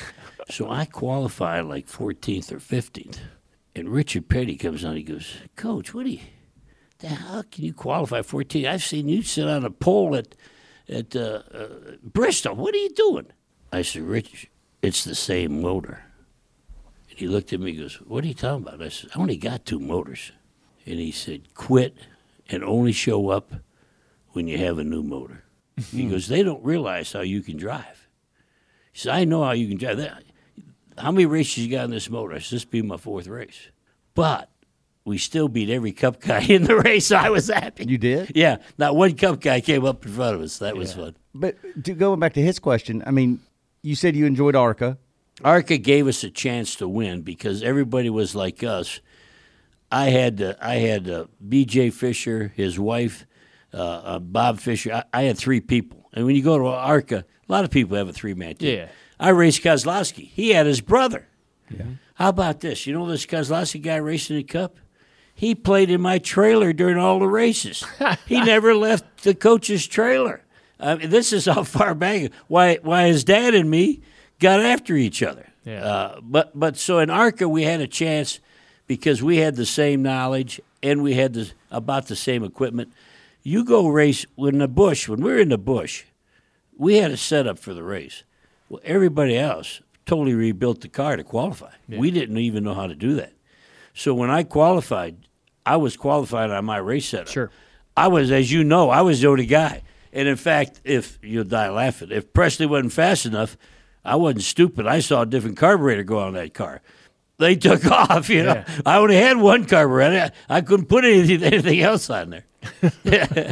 so I qualified like fourteenth or fifteenth, and Richard Petty comes on. He goes, "Coach, what do you? The hell can you qualify fourteenth? I've seen you sit on a pole at at uh, uh, Bristol. What are you doing?" I said, "Rich, it's the same motor." And he looked at me and goes, "What are you talking about?" I said, "I only got two motors." And he said, "Quit and only show up when you have a new motor." He goes, "They don't realize how you can drive." He said, "I know how you can drive. That, how many races you got in this motor?" I said, "This will be my fourth race." But we still beat every Cup guy in the race, so I was happy. You did? Yeah. Not one Cup guy came up in front of us. That was fun. But to, going back to his question, I mean, you said you enjoyed ARCA. ARCA gave us a chance to win because everybody was like us. I had uh, I had uh, B J Fisher, his wife, uh, uh, Bob Fisher. I, I had three people. And when you go to ARCA, a lot of people have a three-man team. Yeah. I raced Kozlowski. He had his brother. Yeah. How about this? You know this Kozlowski guy racing the Cup? He played in my trailer during all the races. He never left the coach's trailer. I mean, this is how far back. Why? Why his dad and me got after each other. Yeah. Uh, but but so in ARCA we had a chance because we had the same knowledge and we had the, about the same equipment. You go race in the bush. When we were in the bush, we had a setup for the race. Well, everybody else totally rebuilt the car to qualify. Yeah. We didn't even know how to do that. So when I qualified, I was qualified on my race setup. Sure. I was, as you know, I was the only guy. And in fact, if you'll die laughing, if Presley wasn't fast enough, I wasn't stupid. I saw a different carburetor go on that car. They took off, you know. Yeah. I only had one carburetor. I couldn't put anything, anything else on there.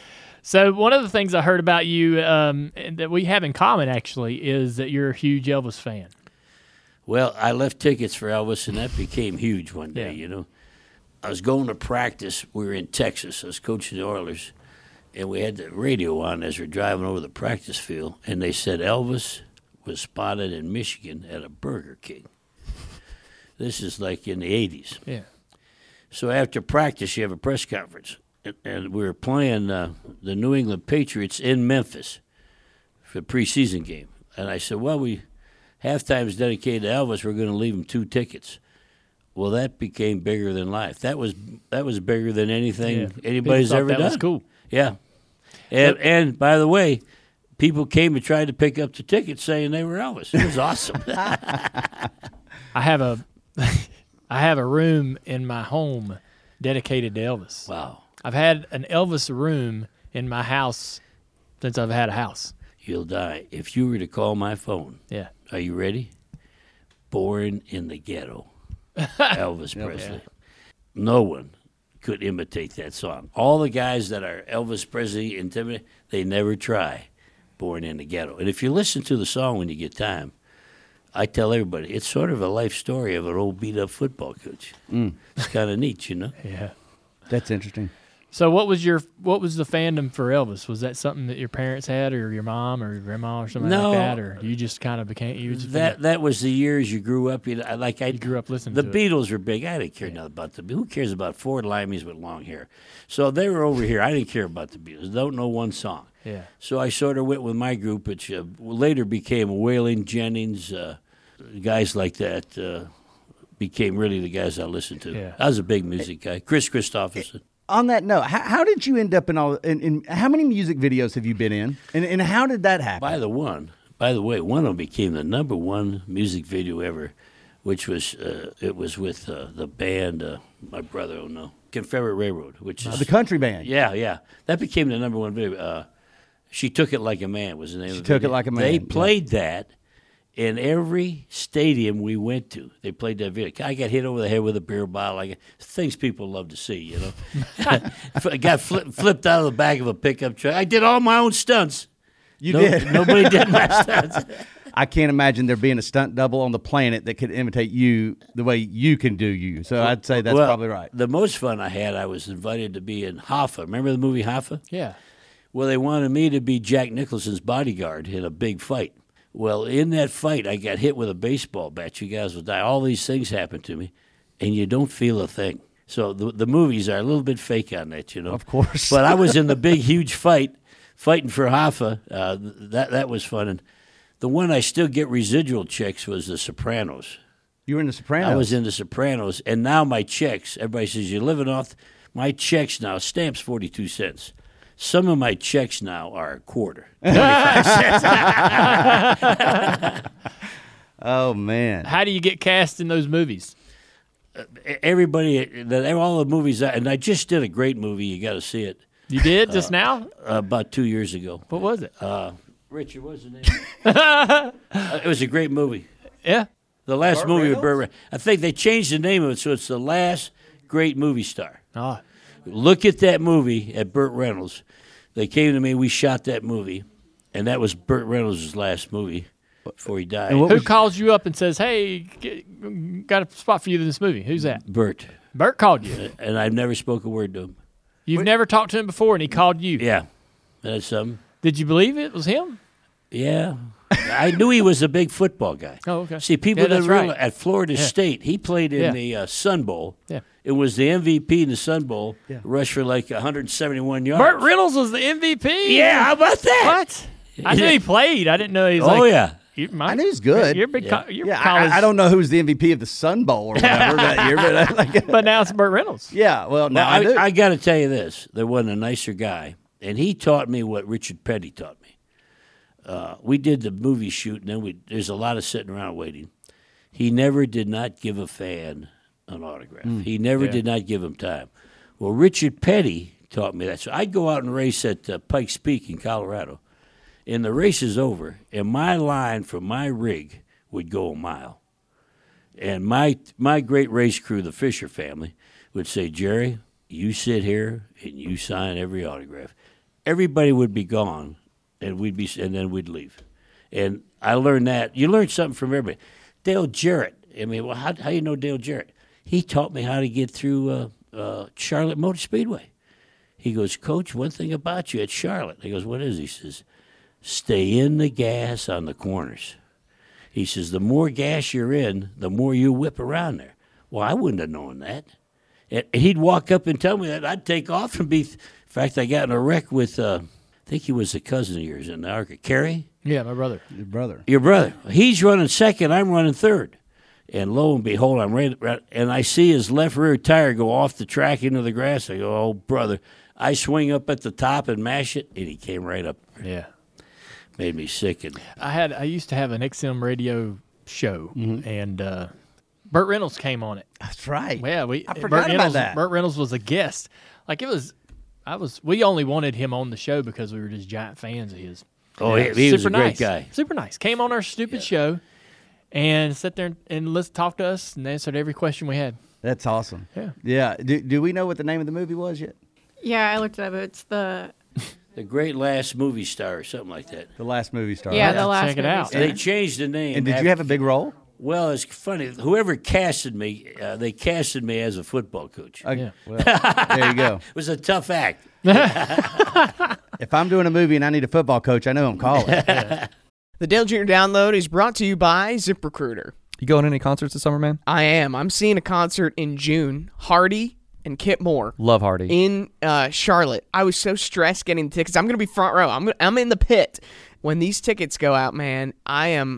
So one of the things I heard about you um, and that we have in common actually is that you're a huge Elvis fan. Well, I left tickets for Elvis, and that became huge one day, Yeah. you know. I was going to practice. We were in Texas. I was coaching the Oilers, and we had the radio on as we we're driving over the practice field, and they said Elvis was spotted in Michigan at a Burger King. This is like in the eighties. Yeah. So after practice, you have a press conference, and, and we were playing uh, the New England Patriots in Memphis for the preseason game. And I said, well, we halftime's dedicated to Elvis. We're going to leave him two tickets. Well, that became bigger than life. That was that was bigger than anything Yeah. anybody's People thought ever that done. was cool. Yeah, and and by the way, people came and tried to pick up the tickets saying they were Elvis. It was awesome. I have a I have a room in my home dedicated to Elvis. Wow, I've had an Elvis room in my house since I've had a house. you'll die if you were to call my phone. Yeah. Are you ready? Born in the Ghetto, Elvis Presley. No one could imitate that song. All the guys that are Elvis Presley intimidated, they never try Born in the Ghetto. And if you listen to the song when you get time, I tell everybody, it's sort of a life story of an old beat-up football coach. Mm. It's kind of neat, you know? Yeah. That's interesting. So what was your what was the fandom for Elvis? Was that something that your parents had, or your mom, or your grandma, or something No. like that, or you just kind of became you just That that was the years you grew up. You know, like I you grew up listening The to it? Beatles were big. I didn't care nothing about the Beatles. Who cares about four limeys with long hair? So they were over here. I didn't care about the Beatles. Don't know one song. Yeah. So I sort of went with my group, which uh, later became Waylon Jennings, uh, guys like that. Uh, became really the guys I listened to. Yeah. I was a big music guy. Chris Christopherson. On that note, how, how did you end up in all? In, in how many music videos have you been in, and and how did that happen? By the one, by the way, one of them became the number one music video ever, which was uh, it was with uh, the band. Uh, my brother will know Confederate Railroad, which is the country band. yeah, yeah. That became the number one video. Uh, She Took It Like a Man was the name. She of the Took It video. Like a Man, They yeah. played that in every stadium we went to. They played that video. I got hit over the head with a beer bottle. Like things people love to see, you know. I got flip, flipped out of the back of a pickup truck. I did all my own stunts. You No- did. Nobody did my stunts. I can't imagine there being a stunt double on the planet that could imitate you the way you can do you. So I'd say that's Well, probably right. The most fun I had, I was invited to be in Hoffa. Remember the movie Hoffa? Yeah. Well, they wanted me to be Jack Nicholson's bodyguard in a big fight. Well, in that fight, I got hit with a baseball bat. You guys will die. All these things happened to me, and you don't feel a thing. So the, the movies are a little bit fake on that, you know. Of course. But I was in the big, huge fight, fighting for Hoffa. Uh, that that was fun. And the one I still get residual checks was The Sopranos. You were in The Sopranos. I was in The Sopranos, and now my checks, everybody says, you're living off, my checks now, stamps forty-two cents. Some of my checks now are a quarter, twenty-five cents. Oh man. How do you get cast in those movies? Everybody, that all the movies, I- and I just did a great movie, you got to see it, You did just now? uh, about two years ago. What was it? Uh, Richard, what's the name? uh, it was a great movie. yeah. The last Burt movie with Reynolds? Burt Reynolds. I think they changed the name of it, so it's The Last Great Movie Star. Oh. Look at that movie at Burt Reynolds. They came to me, we shot that movie, and that was Burt Reynolds' last movie before he died. And what Who was- calls you up and says, "Hey, get, got a spot for you in this movie"? Who's that? Burt. Bert called you. And I've never spoke a word to him. You've never talked to him before, and he called you. Yeah. That's something. Did you believe it was him? Yeah. I knew he was a big football guy. Oh, okay. See, people Yeah, didn't that's right. realize at Florida Yeah. State, he played in Yeah. the uh, Sun Bowl. Yeah. It was the M V P in the Sun Bowl. Yeah. Rushed for like one hundred seventy-one yards. Burt Reynolds was the M V P. Yeah, how about that? What? I knew he played. I didn't know he was Oh, like. yeah. You might, I knew he was good. You're a big. Yeah. Co- you're Yeah, college, I, I don't know who was the M V P of the Sun Bowl or whatever that year, but uh, like, But now it's Burt Reynolds. yeah. Well, now Well, I, do. I, I got to tell you this. There wasn't a nicer guy. And he taught me what Richard Petty taught me. Uh, we did the movie shoot, and then we, there's a lot of sitting around waiting. He never did not give a fan an autograph. he never yeah. did not give him time. Well, Richard Petty taught me that. So I'd go out and race at uh, Pikes Peak in Colorado, and the race is over, and my line from my rig would go a mile. And my my great race crew, the Fisher family, would say, Jerry, you sit here and you sign every autograph. Everybody would be gone, and we'd be, and then we'd leave. And I learned that. You learn something from everybody. Dale Jarrett. I mean, well, how how you know Dale Jarrett? He taught me how to get through uh, uh, Charlotte Motor Speedway. He goes, Coach, one thing about you at Charlotte. He goes, what is? He says, stay in the gas on the corners. He says, the more gas you're in, the more you whip around there. Well, I wouldn't have known that. And he'd walk up and tell me that. I'd take off and be. In fact, I got in a wreck with, uh, I think he was a cousin of yours in the Arca. Kerry? Yeah, my brother. Your brother. Your brother. He's running second. I'm running third. And lo and behold, I'm right, right, and I see his left rear tire go off the track into the grass. I go, oh, brother. I swing up at the top and mash it, and he came right up. Yeah. Made me sick. And I had I used to have an X M radio show, mm-hmm. and uh, Burt Reynolds came on it. That's right. Yeah, we. I forgot Burt about Reynolds, that. Burt Reynolds was a guest. Like it was, I was. We only wanted him on the show because we were just giant fans of his. Oh, yeah, he, he was a great nice. guy. Super nice. Came on our stupid yeah. show, and sat there and, and let's talk to us and answered every question we had. That's awesome. Yeah. Yeah. Do, do we know what the name of the movie was yet? Yeah, I looked it up. It's the the Great Last Movie Star or something like that. The Last Movie Star. Yeah, right? the last Check it movie out. star. They changed the name. And did after, you have a big role? Well, it's funny. Whoever casted me, uh, they casted me as a football coach. Uh, Yeah. Well, there you go. It was a tough act. If I'm doing a movie and I need a football coach, I know I'm calling. Yeah. The Dale Junior Download is brought to you by ZipRecruiter. You going to any concerts this summer, man? I am. I'm seeing a concert in June. Hardy and Kip Moore. Love Hardy. In uh, Charlotte. I was so stressed getting the tickets. I'm going to be front row. I'm gonna, I'm in the pit. When these tickets go out, man, I am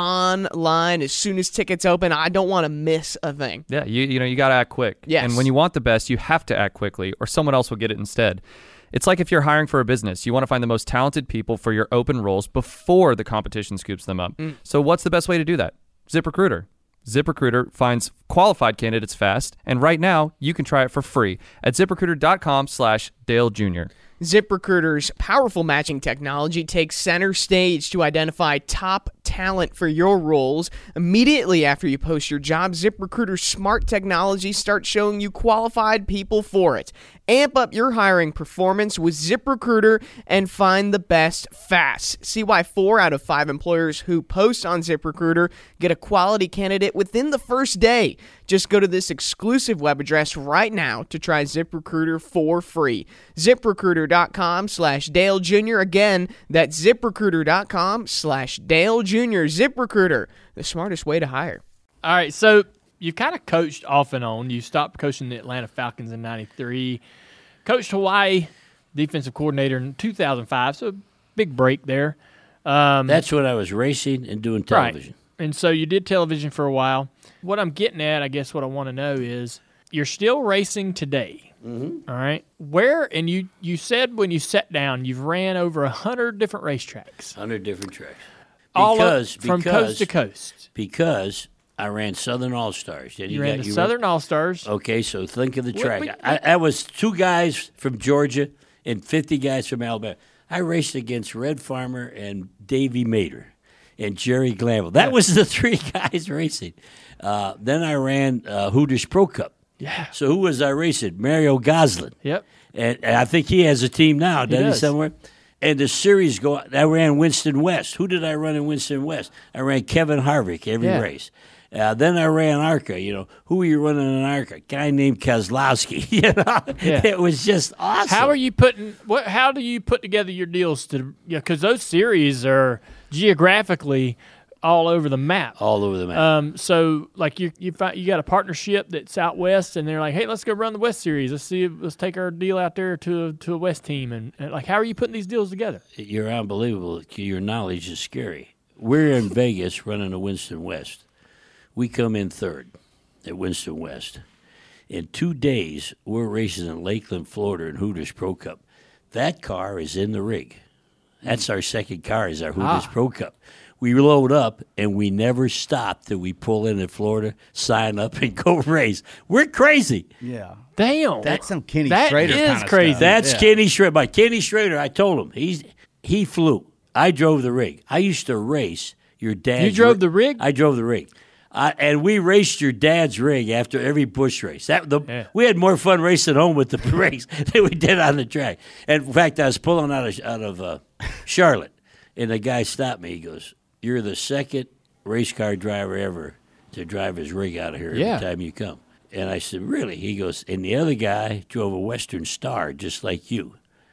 online as soon as tickets open. I don't want to miss a thing. Yeah, you you know, you got to act quick. Yes. And when you want the best, you have to act quickly or someone else will get it instead. It's like if you're hiring for a business, you want to find the most talented people for your open roles before the competition scoops them up. Mm. So what's the best way to do that? ZipRecruiter. ZipRecruiter finds qualified candidates fast, and right now, you can try it for free at ZipRecruiter.com slash Dale Junior ZipRecruiter's powerful matching technology takes center stage to identify top talent for your roles. Immediately after you post your job, ZipRecruiter's smart technology starts showing you qualified people for it. Amp up your hiring performance with ZipRecruiter and find the best fast. See why four out of five employers who post on ZipRecruiter get a quality candidate within the first day. Just go to this exclusive web address right now to try ZipRecruiter for free. ZipRecruiter.com slash Dale Junior. Again, that's ZipRecruiter.com slash Dale Junior. ZipRecruiter, the smartest way to hire. All right, so you kind of coached off and on. You stopped coaching the Atlanta Falcons in ninety-three. Coached Hawaii, defensive coordinator in two thousand five, so big break there. Um, That's when I was racing and doing television. Right. And so you did television for a while. What I'm getting at, I guess what I want to know is, you're still racing today, mm-hmm. all right? Where, and you, you said when you sat down, you've ran over one hundred different racetracks. one hundred different tracks. All Because, up, from because, coast to coast. Because I ran Southern All-Stars. Then You, you ran got, the you Southern All-Stars. Okay, so think of the Wait, track. wait, I, I was two guys from Georgia and fifty guys from Alabama. I raced against Red Farmer and Davey Mater and Jerry Glanville. That was the three guys racing. Uh, then I ran uh, Hooters Pro Cup. Yeah. So who was I racing? Mario Goslin. Yep. And, and I think he has a team now, doesn't he, does. somewhere? And the series go. I ran Winston West. Who did I run in Winston West? I ran Kevin Harvick every Yeah. race. Uh, then I ran ARCA. You know, who were you running in ARCA? A guy named Kozlowski. You know, Yeah. It was just awesome. How are you putting, what? How do you put together your deals to, yeah, because those series are geographically all over the map. all over the map? Um, so like you you find, you got a partnership that's out west, and they're like, hey, let's go run the West Series. Let's see, let's take our deal out there to a, to a West team, and, and like, how are you putting these deals together? You're unbelievable. Your knowledge is scary. We're in Vegas running a Winston West. We come in third at Winston West. In two days, we're racing in Lakeland, Florida, in Hooters Pro Cup. That car is in the rig. That's our second car, is our Hooters Ah. Pro Cup. We load up, and we never stop till we pull in in Florida, sign up, and go race. We're crazy. Yeah. Damn, That's some Kenny That Schrader is kind of crazy. stuff. That's Yeah. Kenny Schrader. By Kenny Schrader, I told him he's he flew. I drove the rig. I used to race your dad's. You drove rig. the rig? I drove the rig, I, and we raced your dad's rig after every Busch race. That the Yeah. we had more fun racing home with the rigs than we did on the track. And in fact, I was pulling out of out of uh, Charlotte, and the guy stopped me. He goes, "You're the second race car driver ever to drive his rig out of here Yeah. every time you come." And I said, "Really?" He goes, "And the other guy drove a Western Star just like you."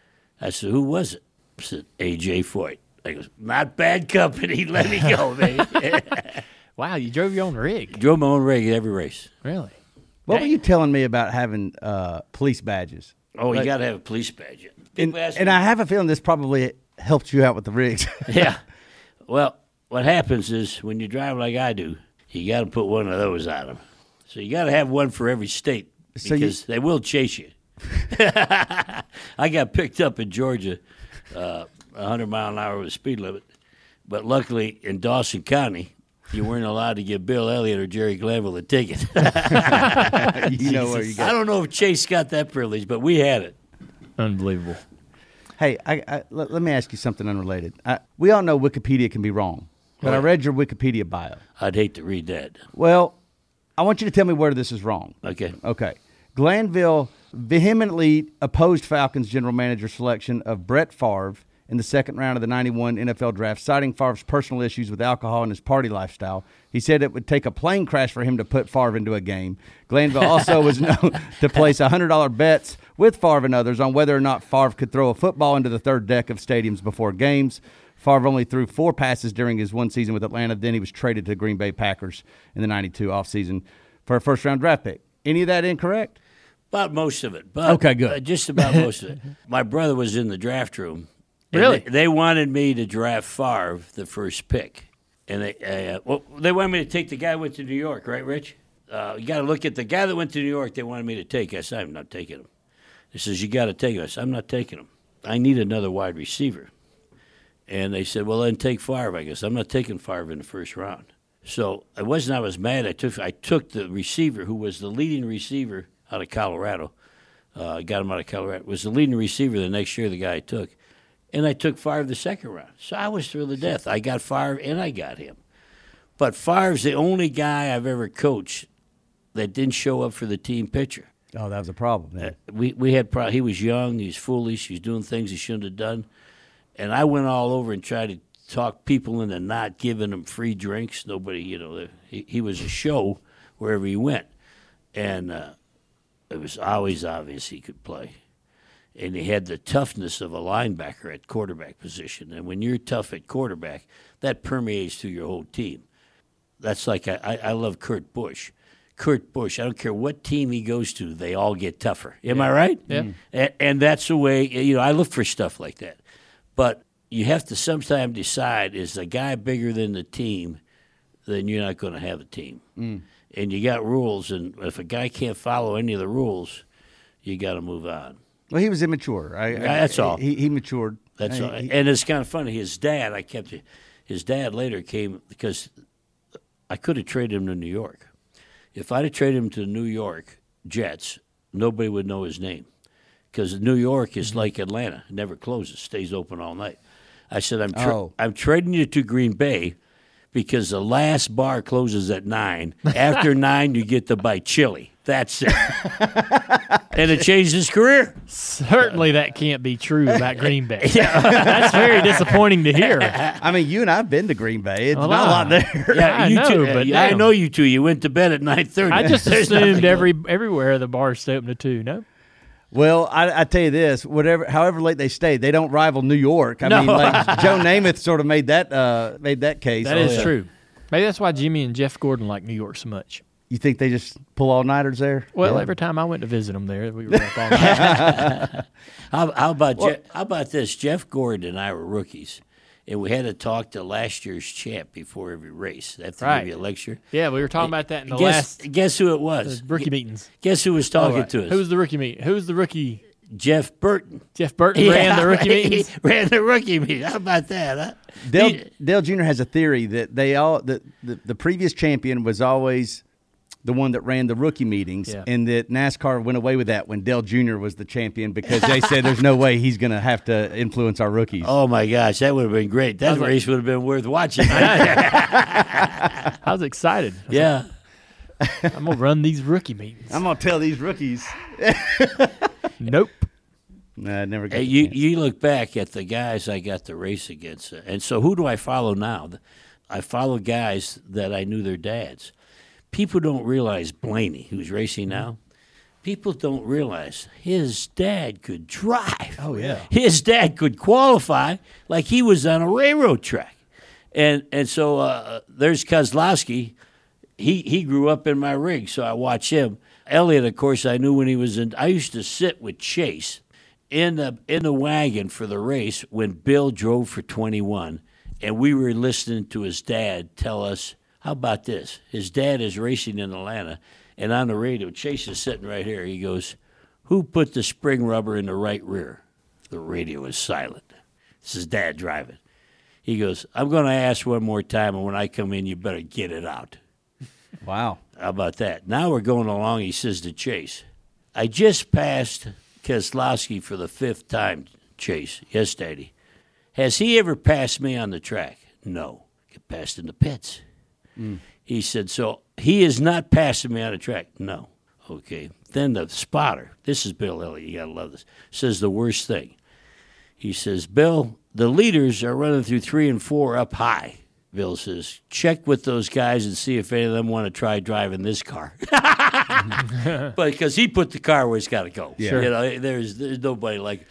I said, "Who was it?" I said, A J Foyt. I goes, "Not bad company. Let me go, man." Wow, you drove your own rig. Drove my own rig every race. Really? What Dang. were you telling me about having uh, police badges? Oh, you Like- got to have a police badge. And, People ask and me- I have a feeling this probably helped you out with the rigs. Yeah. Well, what happens is when you drive like I do, you got to put one of those on them. So you got to have one for every state because So you- they will chase you. I got picked up in Georgia, uh, one hundred mile an hour was the speed limit. But luckily, in Dawson County, you weren't allowed to give Bill Elliott or Jerry Glanville a ticket. You know where you I go. don't know if Chase got that privilege, but we had it. Unbelievable. Hey, I, I, let, let me ask you something unrelated. I, we all know Wikipedia can be wrong, but I Right. read your Wikipedia bio. I'd hate to read that. Well, I want you to tell me where this is wrong. Okay. Okay. Glanville vehemently opposed Falcons general manager selection of Brett Favre in the second round of the ninety-one N F L draft, citing Favre's personal issues with alcohol and his party lifestyle. He said it would take a plane crash for him to put Favre into a game. Glanville also was known to place one hundred dollars bets with Favre and others on whether or not Favre could throw a football into the third deck of stadiums before games. Favre only threw four passes during his one season with Atlanta. Then he was traded to the Green Bay Packers in the ninety-two offseason for a first-round draft pick. Any of that incorrect? About most of it. But, Okay, good. uh, just about most of it. My brother was in the draft room. and Really? They, they wanted me to draft Favre the first pick. And they uh, well, they wanted me to take the guy who went to New York, right, Rich? Uh, you got to look at the guy that went to New York they wanted me to take. I said, I'm not taking him. He says, you got to take him. I said, I'm not taking him. I need another wide receiver. And they said, well, then take Favre. I guess I'm not taking Favre in the first round. So it wasn't I was mad. I took I took the receiver who was the leading receiver out of Colorado. Uh, got him out of Colorado. Was the leading receiver the next year, the guy I took. And I took Favre the second round. So I was thrilled to death. I got Favre and I got him. But Favre's the only guy I've ever coached that didn't show up for the team picture. Oh, that was a problem. Then. We we had pro- he was young, he was foolish, he was doing things he shouldn't have done, and I went all over and tried to talk people into not giving him free drinks. Nobody, you know, he he was a show wherever he went, and uh, it was always obvious he could play, and he had the toughness of a linebacker at quarterback position, and when you're tough at quarterback, that permeates through your whole team. That's like I, I, I love Kurt Busch. Kurt Busch, I don't care what team he goes to, they all get tougher. Am I right? Yeah. Mm. And, and that's the way, you know, I look for stuff like that. But you have to sometimes decide, is the guy bigger than the team, then you're not going to have a team. Mm. And you got rules, and if a guy can't follow any of the rules, you got to move on. Well, he was immature. I, I, That's all. He, he matured. That's I- all. he- And it's kind of funny. His dad, I kept it. His dad later came because I could have traded him to New York. If I'd have traded him to the New York Jets, nobody would know his name because New York is like Atlanta; it never closes, stays open all night. I said, "I'm tra- Oh. I'm trading you to Green Bay because the last bar closes at nine. After nine, you get to buy chili. That's it." And it changed his career. Certainly that can't be true about Green Bay. That's very disappointing to hear. I mean, you and I have been to Green Bay. It's Well, not a lot I- there. Yeah, I you know, two. but yeah, I damn. know you two. You went to bed at nine thirty. I just assumed every everywhere the bars stay open to two. No, Well, I, I tell you this: whatever, however late they stay, they don't rival New York. I No. mean, like Joe Namath sort of made that uh, made that case. that is Oh, yeah. true. Maybe that's why Jimmy and Jeff Gordon like New York so much. You think they just pull all nighters there? Well, Yeah. every time I went to visit them there, we were up all night. How, how about Je- how about this? Jeff Gordon and I were rookies, and we had to talk to last year's champ before every race. They have to Right. give you a lecture. Yeah, we were talking about that in the guess, last guess who it was? rookie meetings. Guess who was talking All right. to us? Who was the rookie meet? Who was the rookie? Jeff Burton. Jeff Burton ran the rookie he meetings. ran the rookie meeting. How about that? Huh? Dale, He- Dale Junior has a theory that they all that the, the previous champion was always the one that ran the rookie meetings, Yeah. and that NASCAR went away with that when Dale Junior was the champion because they said there's no way he's going to have to influence our rookies. oh my gosh, that would have been great. That was like- race would have been worth watching. I was excited. I was yeah. like, I'm gonna run these rookie meetings. I'm going to tell these rookies. Nope. Nah, I never got Hey, the you chance. you look back at the guys I got to race against, uh, and so who do I follow now? I follow guys that I knew their dads. People don't realize Blaney, who's racing now. People don't realize his dad could drive. Oh, yeah. His dad could qualify like he was on a railroad track, and and so uh, there's Kozlowski. He he grew up in my rig, so I watch him. Elliott, of course, I knew when he was in. I used to sit with Chase in the in the wagon for the race when Bill drove for twenty-one, and we were listening to his dad tell us How about this? His dad is racing in Atlanta, and on the radio, Chase is sitting right here. He goes, "Who put the spring rubber in the right rear?" The radio is silent. This is Dad driving. He goes, "I'm going to ask one more time, and when I come in, you better get it out." Wow. How about that? Now we're going along. He says to Chase, "I just passed Keselowski for the fifth time, Chase." "Yes, Daddy." "Has he ever passed me on the track?" "No. Get passed in the pits." Mm. He said, "So he is not passing me on the track?" "No." Okay. Then the spotter, this is Bill Elliott, you got to love this, says the worst thing. He says, "Bill, the leaders are running through three and four up high." Bill says, "Check with those guys and see if any of them want to try driving this car." But because he put the car where it's got to go. Yeah. You know, there's there's nobody like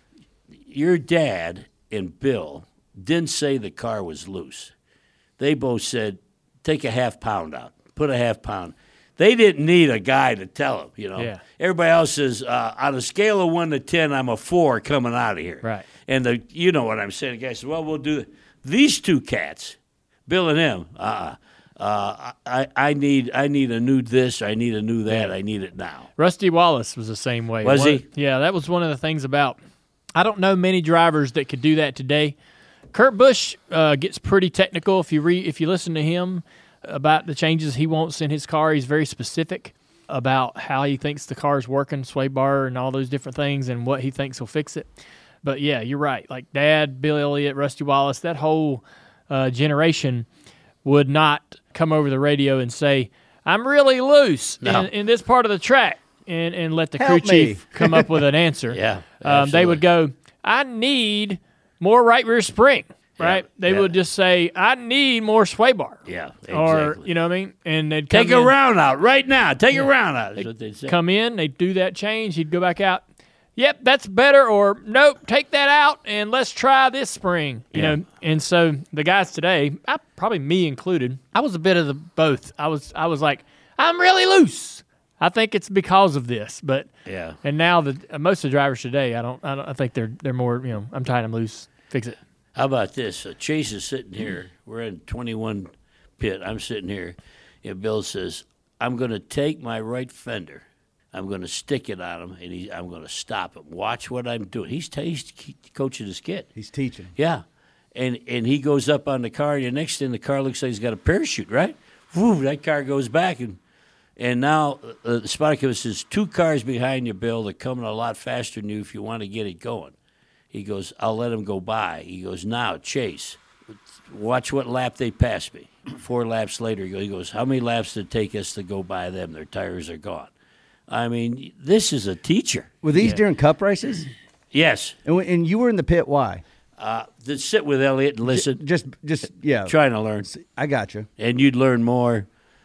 your dad and Bill didn't say the car was loose. They both said, "Take a half pound out. Put a half pound." They didn't need a guy to tell them, you know. Yeah. Everybody else says, uh, on a scale of one to ten, I'm a four coming out of here. Right. And the you know what I'm saying. The guy says, "Well, we'll do it." These two cats, Bill and him, uh-uh. Uh, I, I need I need a new this, I need a new that, I need it now. Rusty Wallace was the same way. Was One- he? Yeah, that was one of the things about. I don't know many drivers that could do that today. Kurt Busch uh, gets pretty technical. If you re, if you listen to him about the changes he wants in his car, he's very specific about how he thinks the car's working, sway bar, and all those different things, and what he thinks will fix it. But yeah, you're right. Like Dad, Bill Elliott, Rusty Wallace, that whole uh, generation would not come over the radio and say, "I'm really loose No. in, in this part of the track," and, and let the crew Help me. chief come up with an answer. Yeah, um, they would go, "I need more right rear spring." Right? Yeah, They yeah. would just say, "I need more sway bar." Yeah, Or, exactly. you know what I mean? And they'd Take come a in, round out right now. Take a round out. Is what they'd say. come in, they'd do that change. He'd go back out. "Yep, that's better," or "Nope, take that out and let's try this spring." You Yeah. know, and so the guys today, I, probably me included, I was a bit of the both. I was, I was like, "I'm really loose." I think it's because of this, but Yeah. And now the uh, most of the drivers today, I don't, I don't, I think they're they're more, you know, "I'm tight, I'm loose, fix it." How about this? Uh, Chase is sitting here. We're in twenty-one pit. I'm sitting here. And Bill says, "I'm going to take my right fender. I'm going to stick it on him, and he, I'm going to stop him. Watch what I'm doing." He's, t- he's coaching his kid. He's teaching. Yeah. And and he goes up on the car, and the next thing, the car looks like he's got a parachute, right? Woo, that car goes back. And and now uh, the spotter comes says, "Two cars behind you, Bill. They're coming a lot faster than you if you want to get it going." He goes, "I'll let him go by." He goes, "Now, Chase, watch what lap they pass me." Four laps later, he goes, "How many laps did it take us to go by them? Their tires are gone." I mean, this is a teacher. Were these during Cup races? Yes. And, when- and you were in the pit. Why? Uh, to sit with Elliott and listen, Just, just yeah. trying to learn. I got you. And you'd learn more.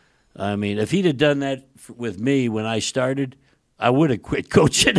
I mean, if he'd have done that f- with me when I started, I would have quit coaching.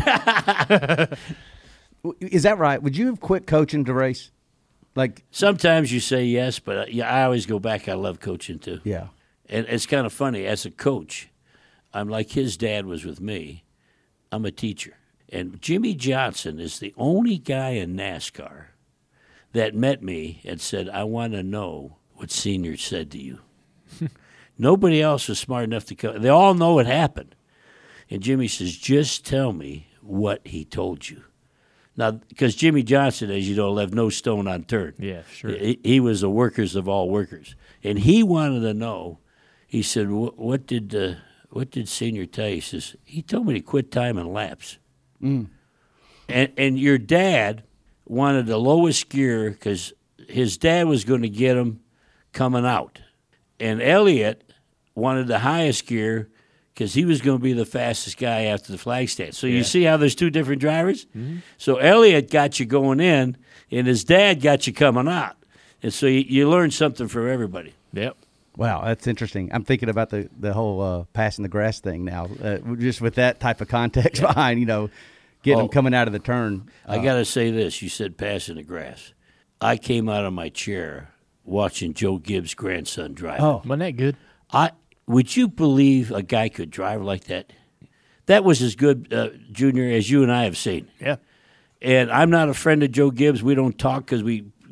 Is that right? Would you have quit coaching to race? Like, Sometimes you say yes, but uh, yeah, I always go back. I love coaching too. yeah. And it's kind of funny. As a coach, I'm like his dad was with me. I'm a teacher. And Jimmy Johnson is the only guy in NASCAR that met me and said, "I want to know what Senior said to you." Nobody else was smart enough to come. They all know what happened. And Jimmy says, "Just tell me what he told you." Now, because Jimmy Johnson, as you know, left no stone unturned. Yeah, sure. He, he was the workers of all workers. And he wanted to know, he said, "What, what did uh, what did Senior tell you?" He says, "He told me to quit timing laps." Mm. And, and your dad wanted the lowest gear because his dad was going to get him coming out. And Elliott wanted the highest gear because he was going to be the fastest guy after the flag stand. So you see how there's two different drivers? Mm-hmm. So Elliott got you going in, and his dad got you coming out. And so you, you learn something from everybody. Yep. Wow, that's interesting. I'm thinking about the the whole uh, passing the grass thing now, uh, just with that type of context behind, you know, getting Oh. them coming out of the turn. I got to say this. You said passing the grass. I came out of my chair watching Joe Gibbs' grandson drive. Oh. Wasn't that good? I would you believe a guy could drive like that? That was as good, uh, Junior, as you and I have seen. Yeah. And I'm not a friend of Joe Gibbs. We don't talk because we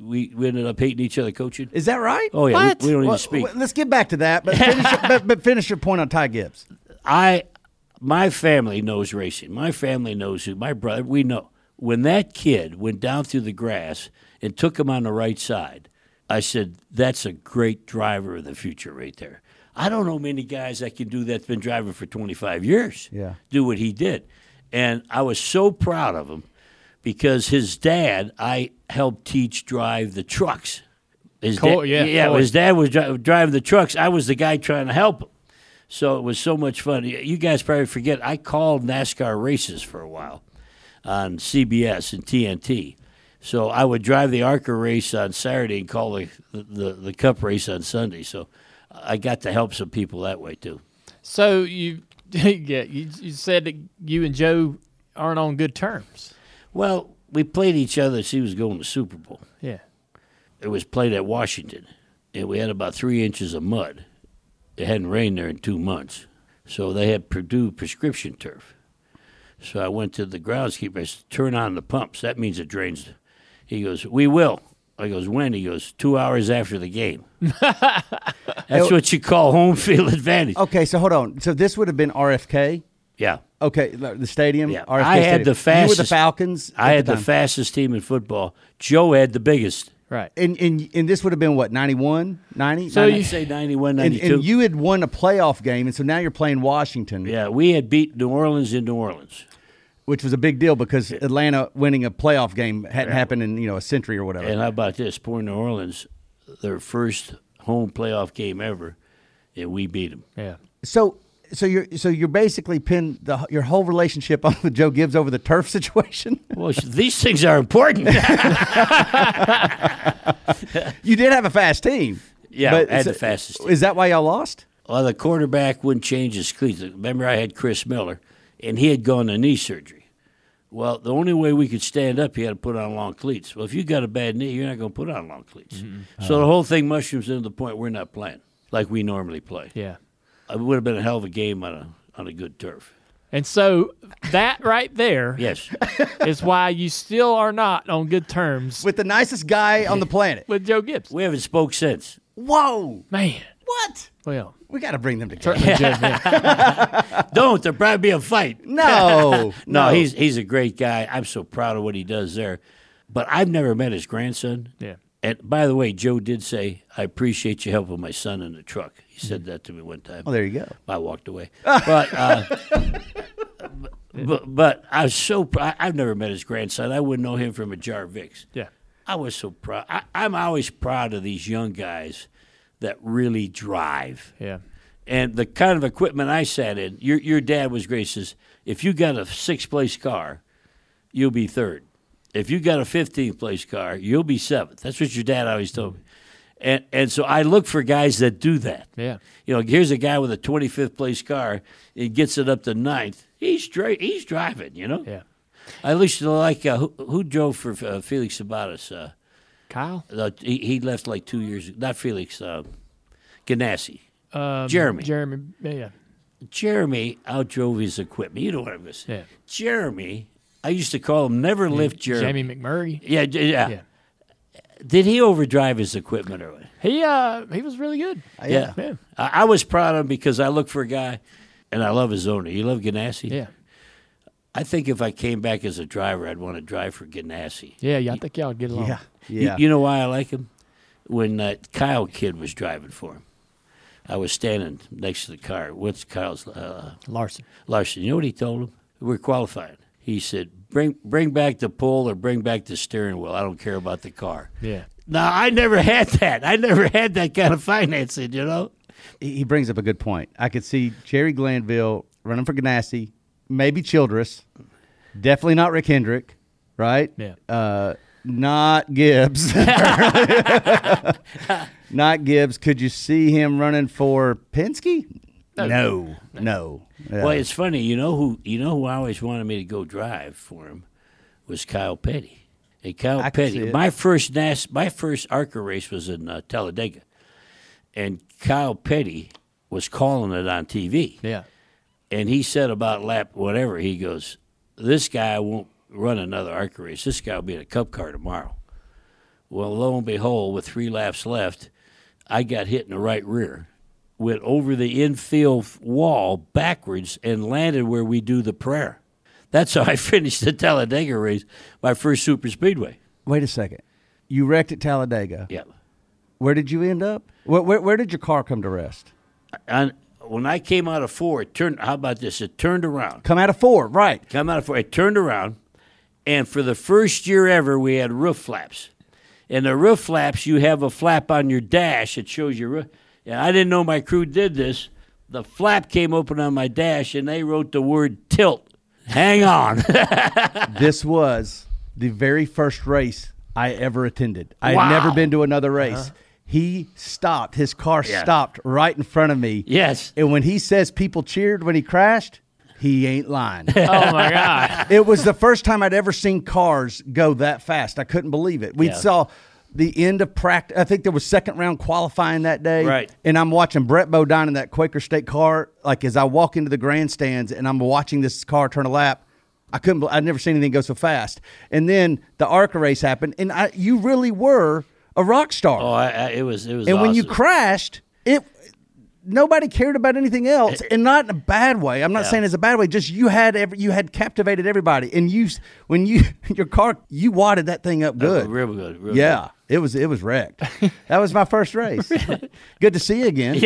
we, we ended up hating each other coaching. Is that right? Oh yeah, What? we, we don't Well, even speak. well, let's get back to that, but finish, your, but, but finish your point on Ty Gibbs. I, my family knows racing. My family knows who. My brother, we know. When that kid went down through the grass and took him on the right side, I said, that's a great driver of the future right there. I don't know many guys that can do that's been driving for twenty-five years. Yeah. Do what he did. And I was so proud of him because his dad, I helped teach drive the trucks. His Cool, da- yeah, yeah. cool. His dad was dri- driving the trucks. I was the guy trying to help him. So it was so much fun. You guys probably forget, I called NASCAR races for a while on C B S and T N T. So I would drive the ARCA race on Saturday and call the, the, the Cup race on Sunday. So I got to help some people that way too. So you, yeah, you, you said that you and Joe aren't on good terms. Well, we played each other as he was going to Super Bowl. Yeah. It was played at Washington, and we had about three inches of mud. It hadn't rained there in two months. So they had Purdue prescription turf. So I went to the groundskeeper. I said, turn on the pumps. That means it drains. He goes, we will. I goes, when? He goes, two hours after the game. That's what you call home field advantage. Okay, so hold on. So this would have been R F K? Yeah. Okay, the stadium? Yeah. R F K I had stadium. the You were fastest. the Falcons? I at had the time. fastest team in football. Joe had the biggest. Right. And, and, and this would have been, what, ninety-one, ninety? So I'd you- say ninety-one, and, ninety-two. and you had won a playoff game, and so now you're playing Washington, yeah, we had beat New Orleans in New Orleans. which was a big deal because Atlanta winning a playoff game hadn't happened in, you know, a century or whatever. And how about this? Poor New Orleans, their first home playoff game ever, and we beat them. Yeah. So, so you're so you're basically pinned the, your whole relationship on with Joe Gibbs over the turf situation. Well, these things are important. You did have a fast team. Yeah, but I had so- the fastest team. Is that why y'all lost? Well, the quarterback wouldn't change his cleats. Remember, I had Chris Miller, and he had gone to knee surgery. Well, the only way we could stand up, he had to put on long cleats. Well, if you got a bad knee, you're not going to put on long cleats. Mm-hmm. So the whole thing mushrooms into the point we're not playing like we normally play. Yeah. It would have been a hell of a game on a on a good turf. And so that right there Yes. is why you still are not on good terms With the nicest guy on the planet. with Joe Gibbs. We haven't spoke since. Whoa! Man. What? Well, We got to bring them together. certainly Joe Gibbs. Don't. There'll probably be a fight. No, No, he's he's a great guy. I'm so proud of what he does there. But I've never met his grandson. Yeah. And by the way, Joe did say, I appreciate you helping my son in the truck. He said that to me one time. Oh, there you go. I walked away. But uh, but, but I was so proud. I've never met his grandson. I wouldn't know him from a jar of Vicks. Yeah. I was so proud. I, I'm always proud of these young guys that really drive. Yeah. And the kind of equipment I sat in, your your dad was great. He says, if you got a sixth place car, you'll be third. If you got a fifteenth place car, you'll be seventh. That's what your dad always told me. And and so I look for guys that do that. Yeah. You know, here's a guy with a twenty-fifth place car. He gets it up to ninth. He's dri- he's driving. You know. Yeah. I used to like uh, who, who drove for uh, Felix Sabatas. Uh, Kyle? uh, he, he left like two years. Not Felix. Uh, Ganassi. Um, Jeremy. Jeremy. Yeah. Jeremy outdrove his equipment. You know what I'm going to say. Yeah. Jeremy, I used to call him Never Lift Jeremy. Jamie McMurray. Yeah, d- yeah, Yeah. Did he overdrive his equipment or what? He uh he was really good. Yeah. Yeah. I, I was proud of him because I look for a guy, and I love his owner. You love Ganassi? Yeah. I think if I came back as a driver, I'd want to drive for Ganassi. Yeah, yeah, I think y'all would get along. Yeah. You- Yeah. You, know why I like him? When uh, Kyle Kidd was driving for him, I was standing next to the car. What's Kyle's uh, Larson. Larson? You know what he told him? We're qualified. He said, "Bring bring back the pole or bring back the steering wheel. I don't care about the car." Yeah. Now I never had that. I never had that kind of financing. You know. he he brings up a good point. I could see Jerry Glanville running for Ganassi, maybe Childress, definitely not Rick Hendrick, right? Yeah. Uh, not Gibbs. Not Gibbs. Could you see him running for Penske? No, no. Yeah. Well, it's funny. You know who? You know who always wanted me to go drive for him was Kyle Petty. And Kyle I can see Petty. it. My first NAS, my first ARCA race was in uh, Talladega, and Kyle Petty was calling it on T V. Yeah. And he said about lap whatever, he goes, this guy won't run another ARCA race. This guy will be in a Cup car tomorrow. Well, lo and behold, with three laps left, I got hit in the right rear, went over the infield wall backwards, and landed where we do the prayer. That's how I finished the Talladega race, my first super speedway. Wait a second. You wrecked at Talladega. Yeah. Where did you end up? Where, where, where did your car come to rest? And when I came out of four, it turned. How about this? It turned around. Come out of four, right. Come out of four. It turned around, and for the first year ever, we had roof flaps. And the roof flaps, you have a flap on your dash that shows your roof. And I didn't know my crew did this. The flap came open on my dash, and they wrote the word tilt. Hang on. This was the very first race I ever attended. I Wow. had never been to another race. Uh-huh. He stopped. His car Yeah. stopped right in front of me. Yes. And when he says people cheered when he crashed, he ain't lying. Oh, my God. It was the first time I'd ever seen cars go that fast. I couldn't believe it. We Yeah. saw the end of practice. I think there was second round qualifying that day. Right. And I'm watching Brett Bodine in that Quaker State car. Like as I walk into the grandstands and I'm watching this car turn a lap, I couldn't. bel- I'd never seen anything go so fast. And then the ARCA race happened, and I, you really were a rock star. Oh, I, I, it was it was. and when you awesome. crashed, it nobody cared about anything else, and not in a bad way. I'm not Yeah. saying it's a bad way. Just you had every, you had captivated everybody, and you when you your car you wadded that thing up good. Oh, real good. Real Yeah, it was it was wrecked. That was my first race. Good to see you again.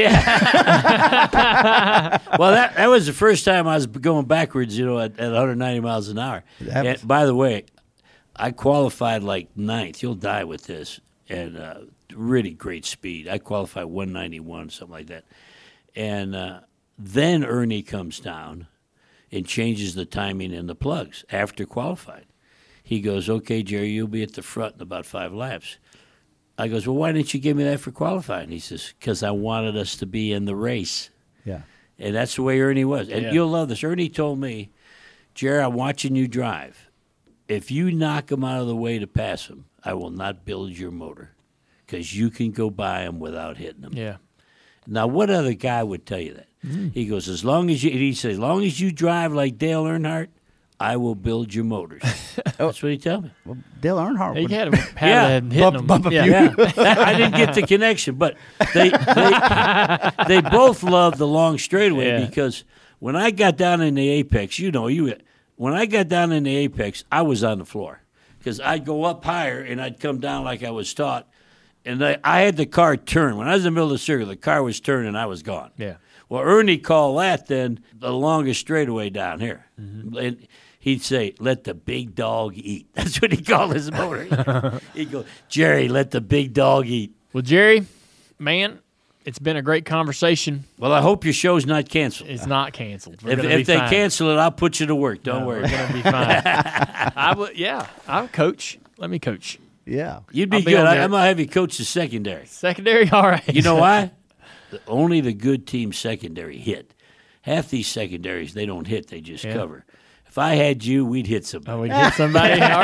Yeah. Well, that that was the first time I was going backwards, you know, at, at one hundred ninety miles an hour. That was- And by the way, I qualified like ninth. You'll die with this. And uh, really great speed. I qualified one ninety-one, something like that. And uh, then Ernie comes down and changes the timing in the plugs after qualified. He goes, okay, Jerry, you'll be at the front in about five laps. I goes, well, why didn't you give me that for qualifying? He says, because I wanted us to be in the race. Yeah. And that's the way Ernie was. And Yeah. you'll love this. Ernie told me, Jerry, I'm watching you drive. If you knock him out of the way to pass him, I will not build your motor because you can go by him without hitting him. Yeah. Now, what other guy would tell you that? Mm-hmm. He goes, as long as you, he says, as long as you drive like Dale Earnhardt, I will build your motors. That's what he told me. Well, Dale Earnhardt. He would- had him Yeah. padded hitting Bump- him. bump a yeah. few. Yeah, I didn't get the connection, but they they, they both love the long straightaway Yeah. because when I got down in the apex, you know, you when I got down in the apex, I was on the floor because I'd go up higher and I'd come down like I was taught, and I, I had the car turn. When I was in the middle of the circle, the car was turning, I was gone. Yeah. Well, Ernie called that then the longest straightaway down here. Mm-hmm. And he'd say, let the big dog eat. That's what he called his motor. He'd go, Jerry, let the big dog eat. Well, Jerry, man, it's been a great conversation. Well, I hope your show's not canceled. It's not canceled. We're If, gonna be if they fine. cancel it, I'll put you to work. Don't No, worry. We're gonna be fine. I would, yeah. I'll coach. Let me coach. Yeah. You'd be I'll be good. on I, there. I'm going to have you coach the secondary. Secondary, all right. You know why? The- only the good team secondary hit. Half these secondaries, they don't hit. They just Yeah. cover. If I had you, we'd hit somebody. Oh, we hit somebody. All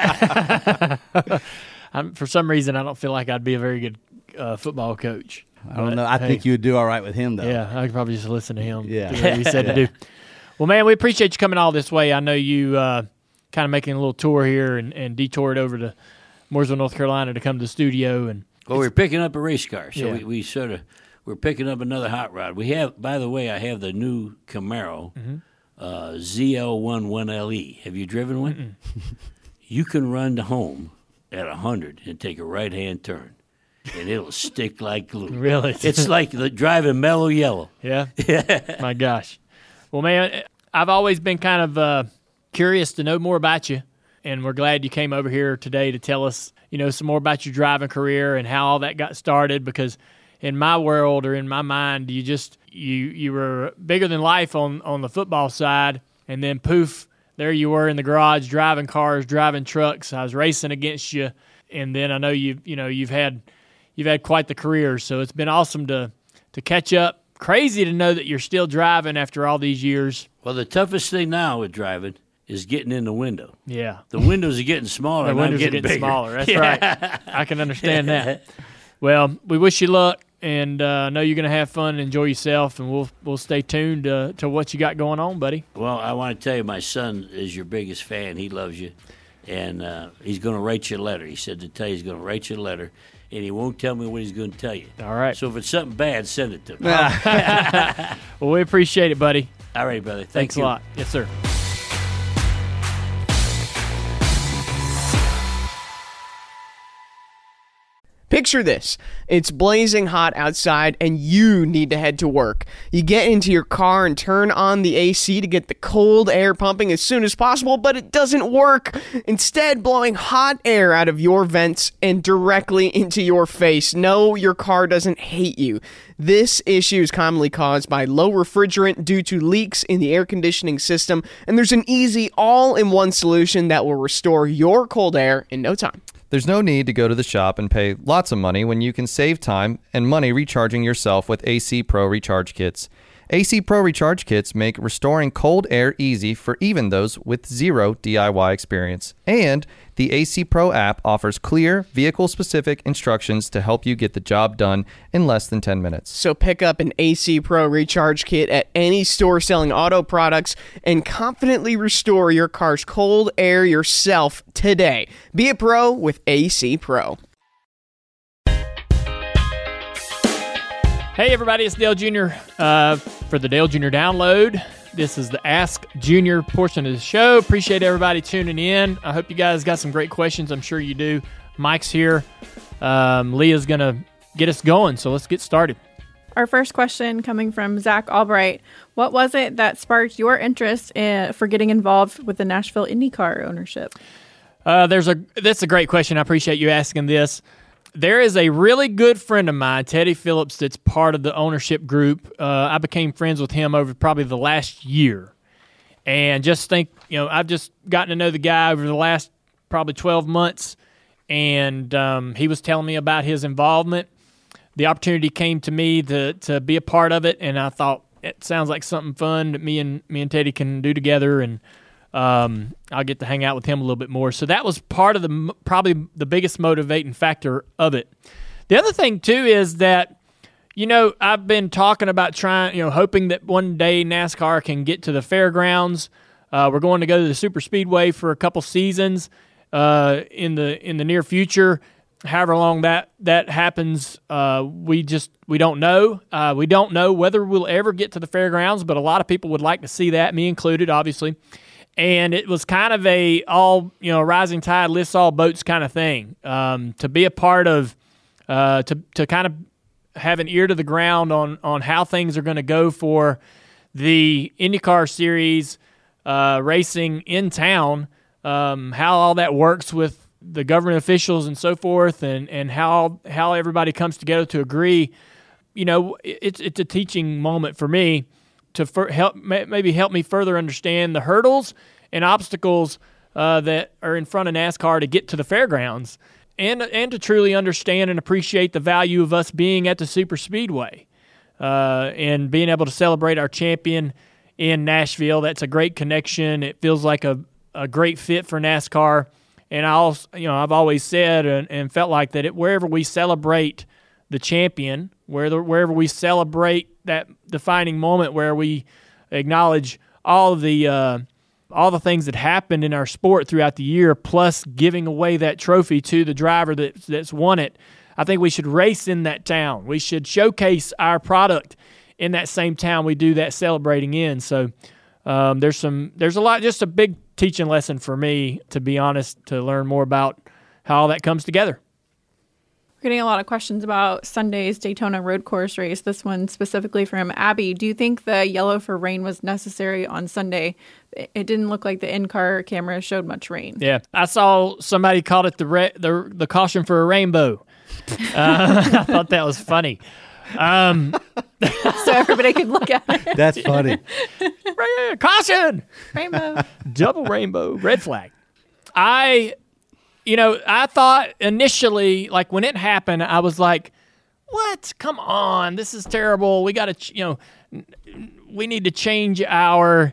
right. I'm, for some reason, I don't feel like I'd be a very good uh, football coach. I don't But, know. I hey, think you would do all right with him, though. Yeah, I could probably just listen to him. Yeah. Do what he said to do. Well, man, we appreciate you coming all this way. I know you uh, kind of making a little tour here and, and detoured over to Mooresville, North Carolina to come to the studio. And Well, we're picking up a race car, so Yeah. we, we sort of we're picking up another hot rod. We have, by the way, I have the new Camaro Mm-hmm. uh, Z L one one L E. Have you driven one? You can run to home at a hundred and take a right hand turn, and it'll stick like glue. really, It's like the driving mellow yellow. yeah. My gosh. Well, man, I've always been kind of uh, curious to know more about you, and we're glad you came over here today to tell us, you know, some more about your driving career and how all that got started. Because in my world or in my mind, you just you you were bigger than life on on the football side, and then poof, there you were in the garage driving cars, driving trucks. I was racing against you, and then I know you you know you've had you've had quite the career. So it's been awesome to to catch up. Crazy to know that you're still driving after all these years. Well, the toughest thing now with driving is getting in the window. Yeah. The windows are getting smaller. The and I'm windows are getting, getting bigger. smaller. That's Yeah. right. I can understand that. Well, we wish you luck, and uh, I know you're going to have fun and enjoy yourself, and we'll we'll stay tuned uh, to what you got going on, buddy. Well, I want to tell you, my son is your biggest fan. He loves you. and uh, he's going to write you a letter. He said to tell you he's going to write you a letter, and he won't tell me what he's going to tell you. All right. So if it's something bad, send it to me. Well, we appreciate it, buddy. All right, brother. Thank Thanks you. a lot. Yes, sir. Picture this. It's blazing hot outside and you need to head to work. You get into your car and turn on the A C to get the cold air pumping as soon as possible, but it doesn't work. Instead, blowing hot air out of your vents and directly into your face. No, your car doesn't hate you. This issue is commonly caused by low refrigerant due to leaks in the air conditioning system, and there's an easy all-in-one solution that will restore your cold air in no time. There's no need to go to the shop and pay lots of money when you can save time and money recharging yourself with A C Pro Recharge Kits. A C Pro Recharge Kits make restoring cold air easy for even those with zero D I Y experience. And the A C Pro app offers clear, vehicle-specific instructions to help you get the job done in less than ten minutes. So pick up an A C Pro Recharge Kit at any store selling auto products and confidently restore your car's cold air yourself today. Be a pro with A C Pro. Hey, everybody, it's Dale Junior Uh, for the Dale Junior Download. This is the Ask Junior portion of the show. Appreciate everybody tuning in. I hope you guys got some great questions. I'm sure you do. Mike's here. Um, Leah's going to get us going, so let's get started. Our first question coming from Zach Albright. What was it that sparked your interest in, for getting involved with the Nashville IndyCar ownership? Uh, there's a That's a great question. I appreciate you asking this. There is a really good friend of mine, Teddy Phillips, that's part of the ownership group. Uh, I became friends with him over probably the last year. And just think, you know, I've just gotten to know the guy over the last probably twelve months. And um, he was telling me about his involvement. The opportunity came to me to to be a part of it. And I thought, it sounds like something fun that me and me and Teddy can do together. And Um, I'll get to hang out with him a little bit more. So that was part of the probably the biggest motivating factor of it. The other thing, too, is that, you know, I've been talking about trying, you know, hoping that one day NASCAR can get to the fairgrounds. Uh, we're going to go to the Super Speedway for a couple seasons uh, in the in the near future. However long that that happens, uh, we just we don't know. Uh, we don't know whether we'll ever get to the fairgrounds, but a lot of people would like to see that, me included, obviously. And it was kind of a all, you know, rising tide lifts all boats kind of thing. Um, to be a part of, uh, to to kind of have an ear to the ground on on how things are going to go for the IndyCar Series uh, racing in town, um, how all that works with the government officials and so forth, and and how how everybody comes together to agree. You know, it's it's a teaching moment for me. To fur- help, maybe help me further understand the hurdles and obstacles uh, that are in front of NASCAR to get to the fairgrounds, and and to truly understand and appreciate the value of us being at the Super Speedway uh, and being able to celebrate our champion in Nashville. That's a great connection. It feels like a, a great fit for NASCAR, and I also, you know, I've always said and, and felt like that it, wherever we celebrate the champion, where the, wherever we celebrate that defining moment where we acknowledge all of the uh, all the things that happened in our sport throughout the year, plus giving away that trophy to the driver that that's won it. I think we should race in that town. We should showcase our product in that same town we do that celebrating in. So um, there's some there's a lot, just a big teaching lesson for me, to be honest, to learn more about how all that comes together. We're getting a lot of questions about Sunday's Daytona road course race. This one specifically from Abby. Do you think the yellow for rain was necessary on Sunday? It didn't look like the in-car camera showed much rain. Yeah, I saw somebody called it the re- the, the caution for a rainbow. Uh, I thought that was funny. Um, so everybody could look at it. That's funny. Caution! Rainbow. Double rainbow. Red flag. I... You know, I thought initially, like when it happened, I was like, what? Come on. This is terrible. We got to, ch- you know, we need to change our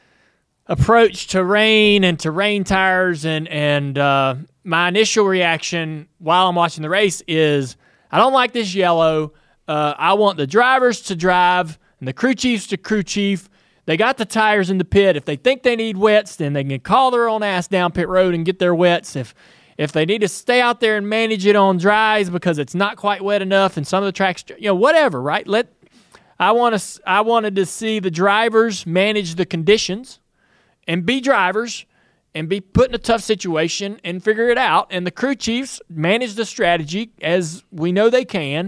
approach to rain and to rain tires. And, and uh, my initial reaction while I'm watching the race is, I don't like this yellow. Uh, I want the drivers to drive and the crew chiefs to crew chief. They got the tires in the pit. If they think they need wets, then they can call their own ass down pit road and get their wets. If if they need to stay out there and manage it on dries because it's not quite wet enough and some of the tracks, you know, whatever, right? Let I want to I wanted to see the drivers manage the conditions and be drivers and be put in a tough situation and figure it out. And the crew chiefs manage the strategy as we know they can.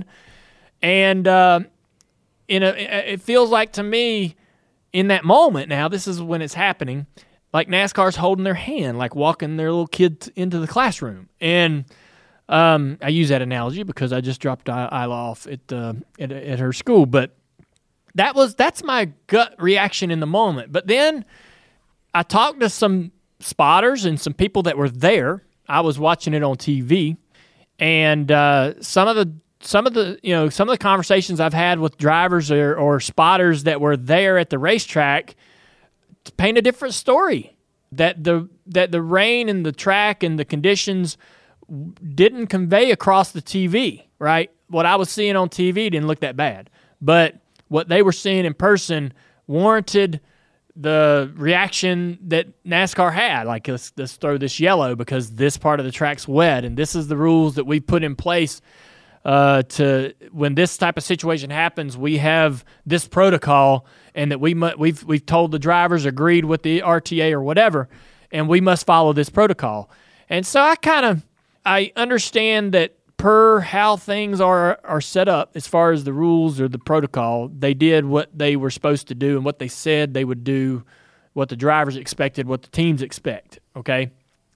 And uh, in a, it feels like to me, in that moment now, this is when it's happening, like NASCAR's holding their hand, like walking their little kid into the classroom. And um, I use that analogy because I just dropped Isla off at, uh, at at her school. But that was that's my gut reaction in the moment. But then I talked to some spotters and some people that were there. I was watching it on T V, and uh, some of the Some of the, you know, some of the conversations I've had with drivers or, or spotters that were there at the racetrack paint a different story. That the that the rain and the track and the conditions didn't convey across the T V, right? What I was seeing on T V didn't look that bad, but what they were seeing in person warranted the reaction that NASCAR had. Like, let's, let's throw this yellow because this part of the track's wet, and this is the rules that we put in place. Uh, to when this type of situation happens, we have this protocol, and that we mu- we've we've told the drivers, agreed with the R T A or whatever, and we must follow this protocol. And so I kind of I understand that per how things are are set up as far as the rules or the protocol, they did what they were supposed to do and what they said they would do, what the drivers expected, what the teams expect. Okay.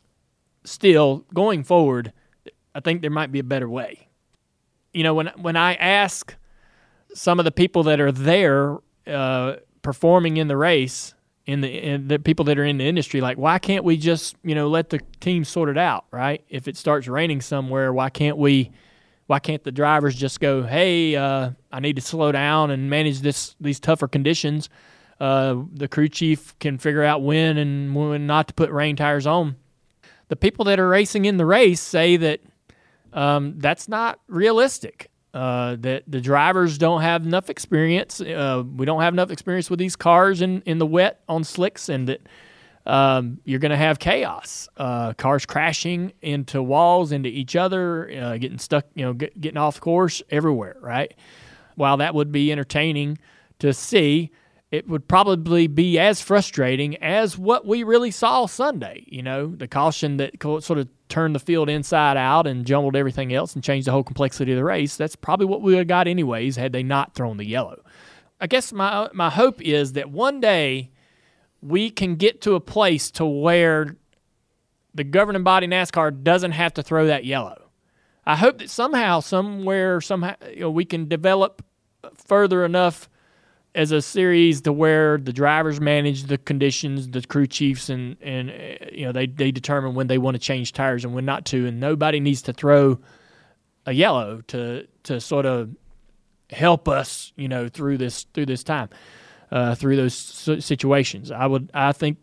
Still, going forward, I think there might be a better way. You know, when when I ask some of the people that are there uh, performing in the race, in the in the people that are in the industry, like, why can't we just, you know, let the team sort it out, right? If it starts raining somewhere, why can't we? Why can't the drivers just go, hey, uh, I need to slow down and manage this these tougher conditions? Uh, the crew chief can figure out when and when not to put rain tires on. The people that are racing in the race say that. Um, that's not realistic. Uh, that the drivers don't have enough experience. Uh, we don't have enough experience with these cars in, in the wet on slicks, and that um, you're going to have chaos. Uh, cars crashing into walls, into each other, uh, getting stuck, you know, get, getting off course everywhere, right? While that would be entertaining to see, it would probably be as frustrating as what we really saw Sunday. You know, the caution that sort of turned the field inside out and jumbled everything else and changed the whole complexity of the race. That's probably what we would have got anyways had they not thrown the yellow. I guess my my hope is that one day we can get to a place to where the governing body NASCAR doesn't have to throw that yellow. I hope that somehow, somewhere, somehow, you know, we can develop further enough as a series to where the drivers manage the conditions, the crew chiefs, and, and uh, you know, they, they determine when they want to change tires and when not to, and nobody needs to throw a yellow to to sort of help us, you know, through this through this time, uh, through those situations. I would I think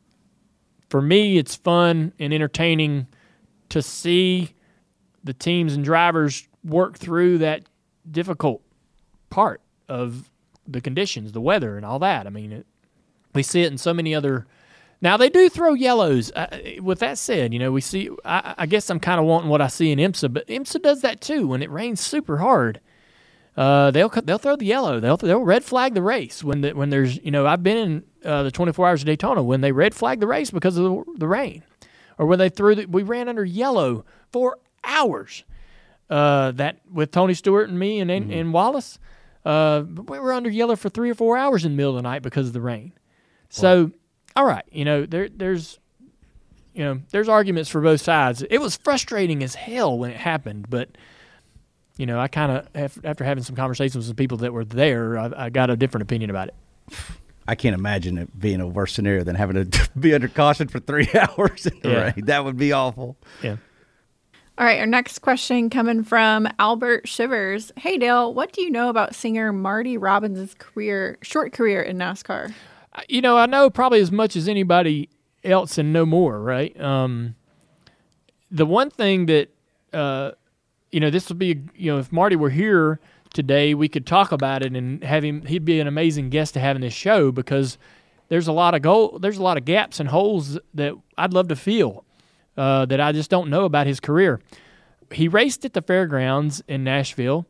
for me it's fun and entertaining to see the teams and drivers work through that difficult part of the conditions, the weather, and all that. I mean, it, we see it in so many other. Now they do throw yellows. Uh, with that said, you know, we see. I, I guess I'm kind of wanting what I see in IMSA, but IMSA does that too. When it rains super hard, uh, they'll they'll throw the yellow. They'll they'll red flag the race when the, when there's, you know, I've been in uh, the twenty-four hours of Daytona when they red flag the race because of the, the rain, or when they threw the, we ran under yellow for hours. Uh, that with Tony Stewart and me and and, mm-hmm. and Wallace. Uh, we were under yellow for three or four hours in the middle of the night because of the rain. So, wow. All right, you know, there, there's, you know, there's arguments for both sides. It was frustrating as hell when it happened, but, you know, I kind of, after having some conversations with some people that were there, I, I got a different opinion about it. I can't imagine it being a worse scenario than having to be under caution for three hours in the yeah. rain. That would be awful. Yeah. All right, our next question coming from Albert Shivers. Hey, Dale, what do you know about singer Marty Robbins' career, short career in NASCAR? You know, I know probably as much as anybody else and no more, right? Um, the one thing that, uh, you know, this would be, you know, if Marty were here, today, we could talk about it and have him. He'd be an amazing guest to have in this show because there's a lot of goal, there's a lot of gaps and holes that I'd love to fill uh, that I just don't know about his career. He raced at the fairgrounds in Nashville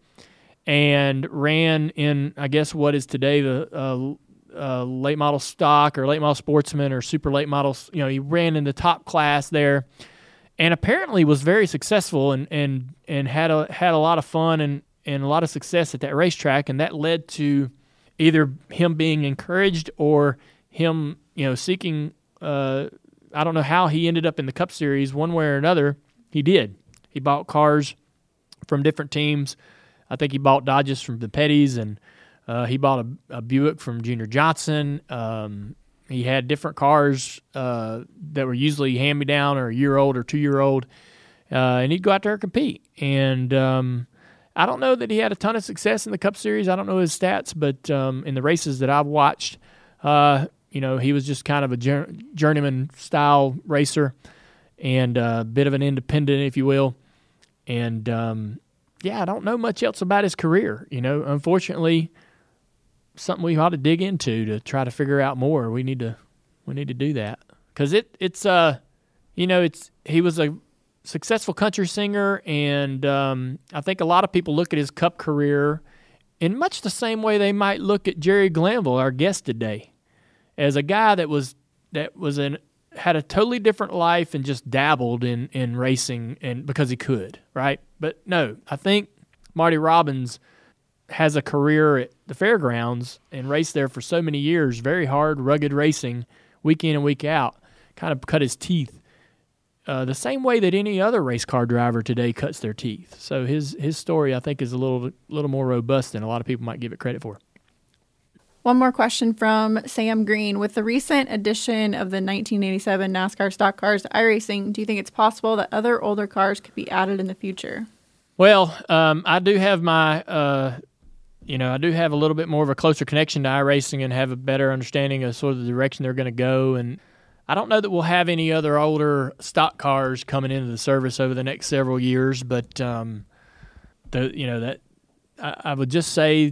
and ran in, I guess, what is today the uh, uh, late model stock or late model sportsman or super late models. You know, he ran in the top class there. And apparently was very successful and, and, and had a had a lot of fun and, and a lot of success at that racetrack, and that led to either him being encouraged or him, you know, seeking. Uh, I don't know how he ended up in the Cup Series. One way or another, he did. He bought cars from different teams. I think he bought Dodges from the Petties, and uh, he bought a, a Buick from Junior Johnson. Um, He had different cars uh, that were usually hand-me-down or a year old or two-year-old, uh, and he'd go out there and compete. And um, I don't know that he had a ton of success in the Cup Series. I don't know his stats, but um, in the races that I've watched, uh, you know, he was just kind of a jour- journeyman-style racer and a bit of an independent, if you will. And, um, yeah, I don't know much else about his career. You know, unfortunately, something we ought to dig into to try to figure out more. We need to, we need to do that because it, it's, uh, you know, it's he was a successful country singer, and um, I think a lot of people look at his Cup career in much the same way they might look at Jerry Glanville, our guest today, as a guy that was that was an had a totally different life and just dabbled in in racing and because he could, right? But no, I think Marty Robbins has a career at the fairgrounds and raced there for so many years, very hard, rugged racing, week in and week out, kind of cut his teeth uh, the same way that any other race car driver today cuts their teeth. So his his story, I think, is a little little more robust than a lot of people might give it credit for. One more question from Sam Green. With the recent addition of the nineteen eighty-seven NASCAR stock cars to iRacing, do you think it's possible that other older cars could be added in the future? Well, um, I do have my... Uh, You know, I do have a little bit more of a closer connection to iRacing and have a better understanding of sort of the direction they're going to go. And I don't know that we'll have any other older stock cars coming into the service over the next several years, but um, the you know that I, I would just say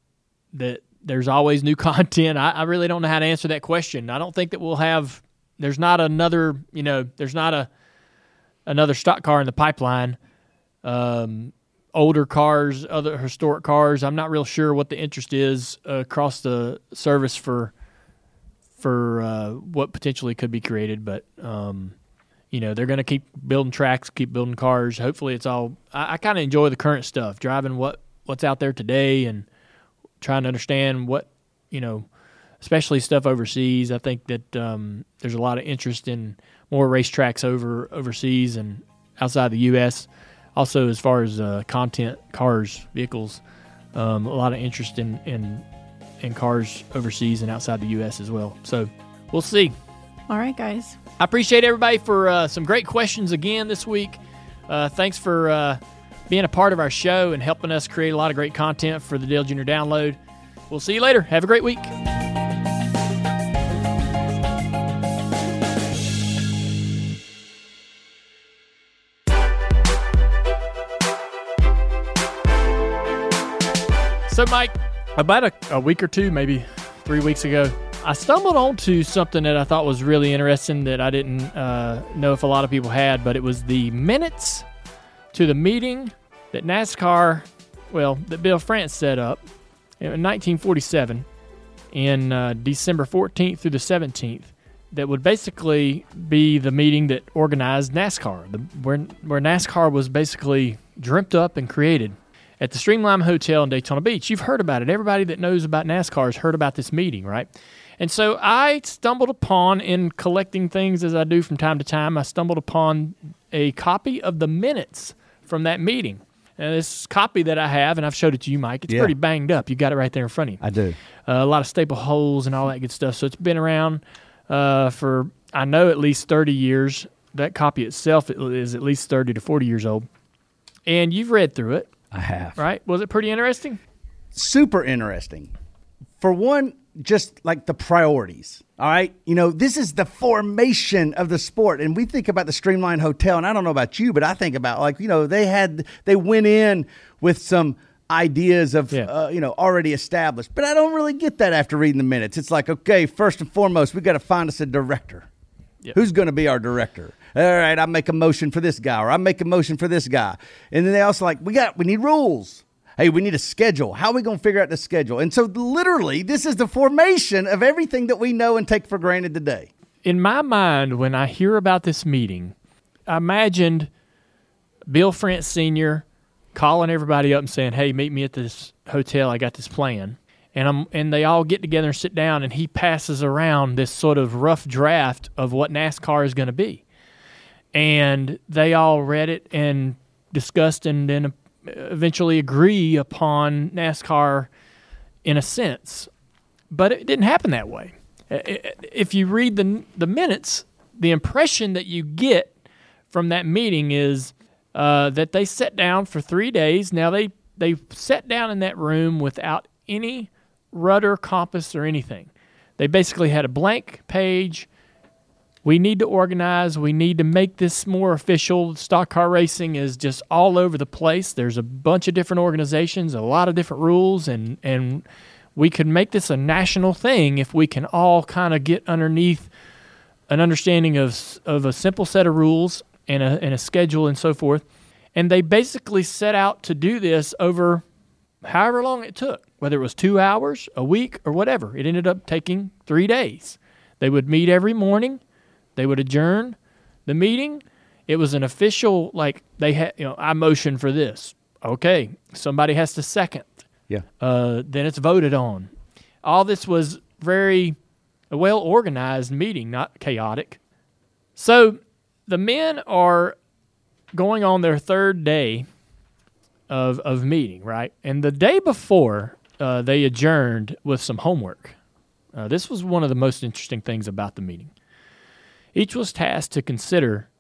that there's always new content. I, I really don't know how to answer that question. I don't think that we'll have. There's not another. You know, there's not a another stock car in the pipeline. Um, older cars, other historic cars. I'm not real sure what the interest is uh, across the service for for uh, what potentially could be created. But, um, you know, they're going to keep building tracks, keep building cars. Hopefully it's all – I, I kind of enjoy the current stuff, driving what, what's out there today and trying to understand what, you know, especially stuff overseas. I think that um, there's a lot of interest in more racetracks over overseas and outside the U S Also, as far as uh, content, cars, vehicles, um, a lot of interest in, in in cars overseas and outside the U S as well. So we'll see. All right, guys. I appreciate everybody for uh, some great questions again this week. Uh, thanks for uh, being a part of our show and helping us create a lot of great content for the Dale Junior Download. We'll see you later. Have a great week. So, Mike, about a, a week or two, maybe three weeks ago, I stumbled onto something that I thought was really interesting that I didn't uh, know if a lot of people had, but it was the minutes to the meeting that NASCAR, well, that Bill France set up in nineteen forty-seven in uh, December fourteenth through the seventeenth that would basically be the meeting that organized NASCAR, the, where, where NASCAR was basically dreamt up and created. At the Streamline Hotel in Daytona Beach. You've heard about it. Everybody that knows about NASCAR has heard about this meeting, right? And so I stumbled upon, in collecting things as I do from time to time, I stumbled upon a copy of the minutes from that meeting. And this copy that I have, and I've showed it to you, Mike, it's Yeah. pretty banged up. You got it right there in front of you. I do. Uh, a lot of staple holes and all that good stuff. So it's been around uh, for, I know, at least thirty years. That copy itself is at least thirty to forty years old. And you've read through it. I have. Right? Was it pretty interesting? Super interesting. For one, just like the priorities. All right. You know, this is the formation of the sport. And we think about the Streamline Hotel. And I don't know about you, but I think about, like, you know, they had, they went in with some ideas of, Yeah. uh, you know, already established. But I don't really get that after reading the minutes. It's like, okay, first and foremost, we got to find us a director. Yep. Who's going to be our director? All right, I make a motion for this guy, or I make a motion for this guy. And then they also like, we got, we need rules. Hey, we need a schedule. How are we going to figure out the schedule? And so literally, this is the formation of everything that we know and take for granted today. In my mind, when I hear about this meeting, I imagined Bill France Senior calling everybody up and saying, hey, meet me at this hotel. I got this plan. And I'm, and they all get together and sit down, and he passes around this sort of rough draft of what NASCAR is going to be. And they all read it and discussed and then eventually agree upon NASCAR in a sense. But it didn't happen that way. If you read the the minutes, the impression that you get from that meeting is uh, that they sat down for three days. Now, they, they sat down in that room without any rudder, compass, or anything. They basically had a blank page. We need to organize. We need to make this more official. Stock car racing is just all over the place. There's a bunch of different organizations, a lot of different rules, and, and we could make this a national thing if we can all kind of get underneath an understanding of of a simple set of rules and a, and a schedule and so forth. And they basically set out to do this over however long it took, whether it was two hours, a week, or whatever. It ended up taking three days. They would meet every morning. They would adjourn the meeting. It was an official, like, they had, you know, I motion for this. Okay, somebody has to second. Yeah. Uh, then it's voted on. All this was very a well-organized meeting, not chaotic. So the men are going on their third day of of meeting, right? And the day before, uh, they adjourned with some homework. Uh, this was one of the most interesting things about the meeting. Each was tasked to consider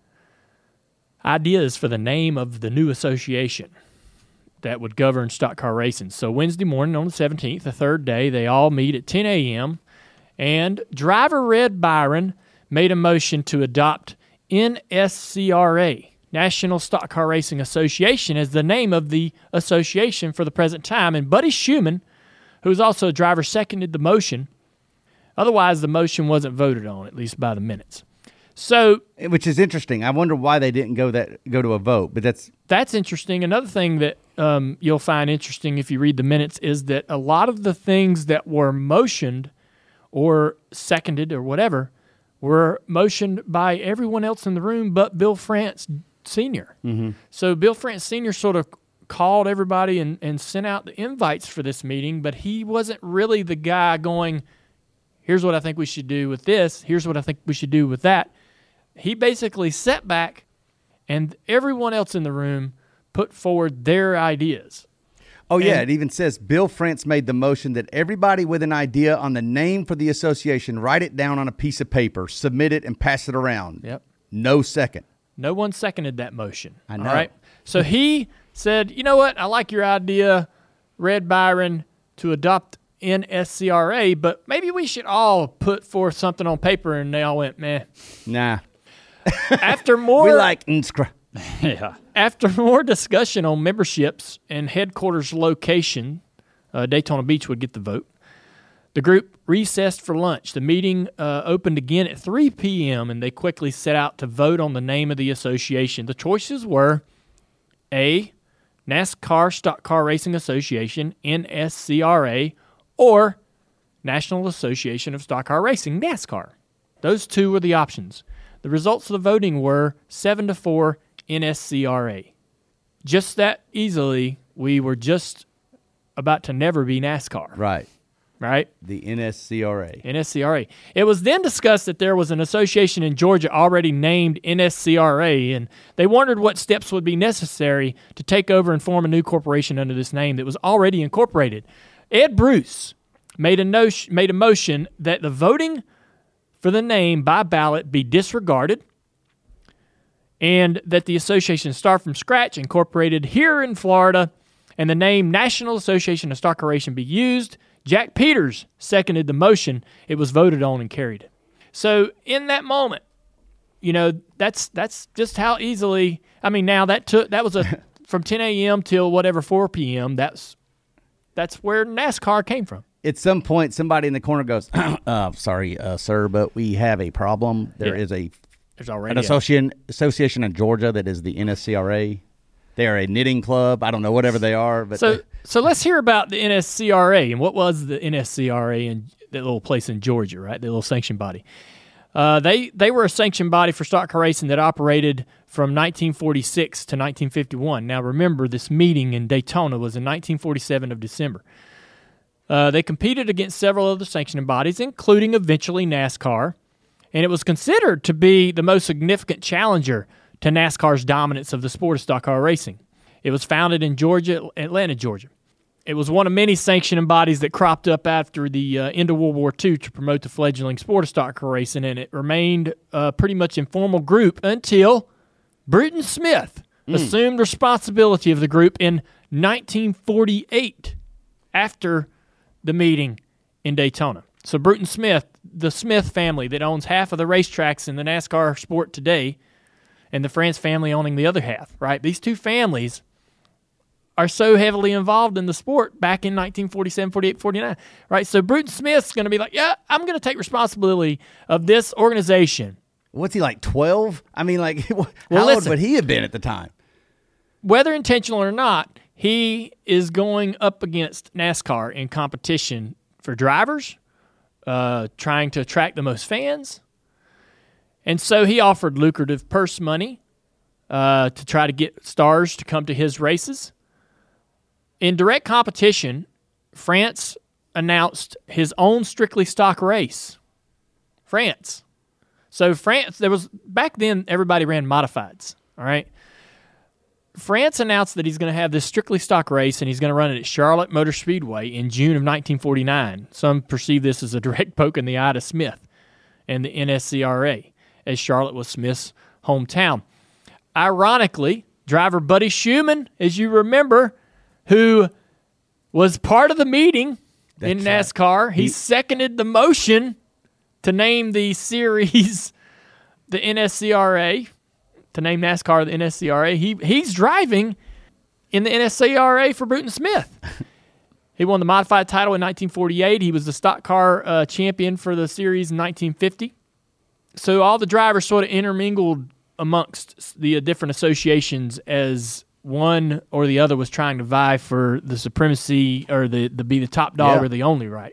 ideas for the name of the new association that would govern stock car racing. So Wednesday morning on the seventeenth, the third day, they all meet at ten a.m., and driver Red Byron made a motion to adopt N S C R A, National Stock Car Racing Association, as the name of the association for the present time. And Buddy Schumann, who was also a driver, seconded the motion. Otherwise, the motion wasn't voted on, at least by the minutes. So, Which is interesting. I wonder why they didn't go that go to a vote, but that's that's interesting. Another thing that um, you'll find interesting if you read the minutes is that a lot of the things that were motioned or seconded or whatever were motioned by everyone else in the room but Bill France Senior Mm-hmm. So Bill France Senior sort of called everybody and, and sent out the invites for this meeting, but he wasn't really the guy going, here's what I think we should do with this, here's what I think we should do with that. He basically sat back and everyone else in the room put forward their ideas. Oh, yeah. And- It even says Bill France made the motion that everybody with an idea on the name for the association write it down on a piece of paper, submit it, and pass it around. Yep. No second. No one seconded that motion. I know. All right. So he said, you know what? I like your idea, Red Byron, to adopt N S C R A, but maybe we should all put forth something on paper. And they all went, meh. Nah. After more, We like Nskra. Yeah. After more discussion on memberships and headquarters location, uh, Daytona Beach would get the vote. The group recessed for lunch. The meeting uh, opened again at three p.m., and they quickly set out to vote on the name of the association. The choices were A, NASCAR Stock Car Racing Association, N S C R A, or National Association of Stock Car Racing, NASCAR. Those two were the options. The results of the voting were seven to four, N S C R A. Just that easily, we were just about to never be NASCAR, Right. right? The N S C R A. N S C R A. It was then discussed that there was an association in Georgia already named N S C R A, and they wondered what steps would be necessary to take over and form a new corporation under this name that was already incorporated. Ed Bruce made a, no- made a motion that the voting for the name by ballot be disregarded and that the association start from scratch, incorporated here in Florida, and the name National Association of Stock Car Racing be used. Jack Peters seconded the motion. It was voted on and carried. So in that moment, you know, that's that's just how easily. I mean, now that took that was a from ten a.m. till whatever four p.m. That's that's where NASCAR came from. At some point, somebody in the corner goes, uh, sorry, uh, sir, but we have a problem. There Yeah. is a There's already an a- association association in Georgia that is the N S C R A. They are a knitting club. I don't know, whatever they are. But So, so let's hear about the N S C R A and what was the N S C R A in that little place in Georgia, right? The little sanctioned body. Uh, they they were a sanctioned body for stock car racing that operated from nineteen forty-six to nineteen fifty-one. Now, remember, this meeting in Daytona was in nineteen forty-seven of December. Uh, they competed against several other sanctioning bodies, including eventually NASCAR, and it was considered to be the most significant challenger to NASCAR's dominance of the sport of stock car racing. It was founded in Georgia, Atlanta, Georgia. It was one of many sanctioning bodies that cropped up after the uh, end of World War Two to promote the fledgling sport of stock car racing, and it remained a pretty much informal group until Bruton Smith mm. assumed responsibility of the group in nineteen forty-eight after the meeting in Daytona. So Bruton Smith, the Smith family that owns half of the racetracks in the NASCAR sport today, and the France family owning the other half, right? These two families are so heavily involved in the sport back in nineteen forty-seven, forty-eight, forty-nine, right? So Bruton Smith's going to be like, yeah, I'm going to take responsibility of this organization. what's he, like twelve? I mean, like, how Well, old listen. would he have been at the time? Whether intentional or not, he is going up against NASCAR in competition for drivers, uh, trying to attract the most fans. And so he offered lucrative purse money uh, to try to get stars to come to his races. In direct competition, France announced his own strictly stock race. France. So France, there was, back then, everybody ran modifieds, all right? France announced that he's going to have this strictly stock race, and he's going to run it at Charlotte Motor Speedway in June of nineteen forty-nine. Some perceive this as a direct poke in the eye to Smith and the N S C R A, as Charlotte was Smith's hometown. Ironically, driver Buddy Schumann, as you remember, who was part of the meeting in That's NASCAR, he, He- seconded the motion to name the series the N S C R A, to name NASCAR the N S C R A. He he's driving in the N S C R A for Bruton Smith. He won the modified title in nineteen forty-eight. He was the stock car uh, champion for the series in nineteen fifty. So all the drivers sort of intermingled amongst the uh, different associations as one or the other was trying to vie for the supremacy or the, the be the top dog Yeah. or the only right.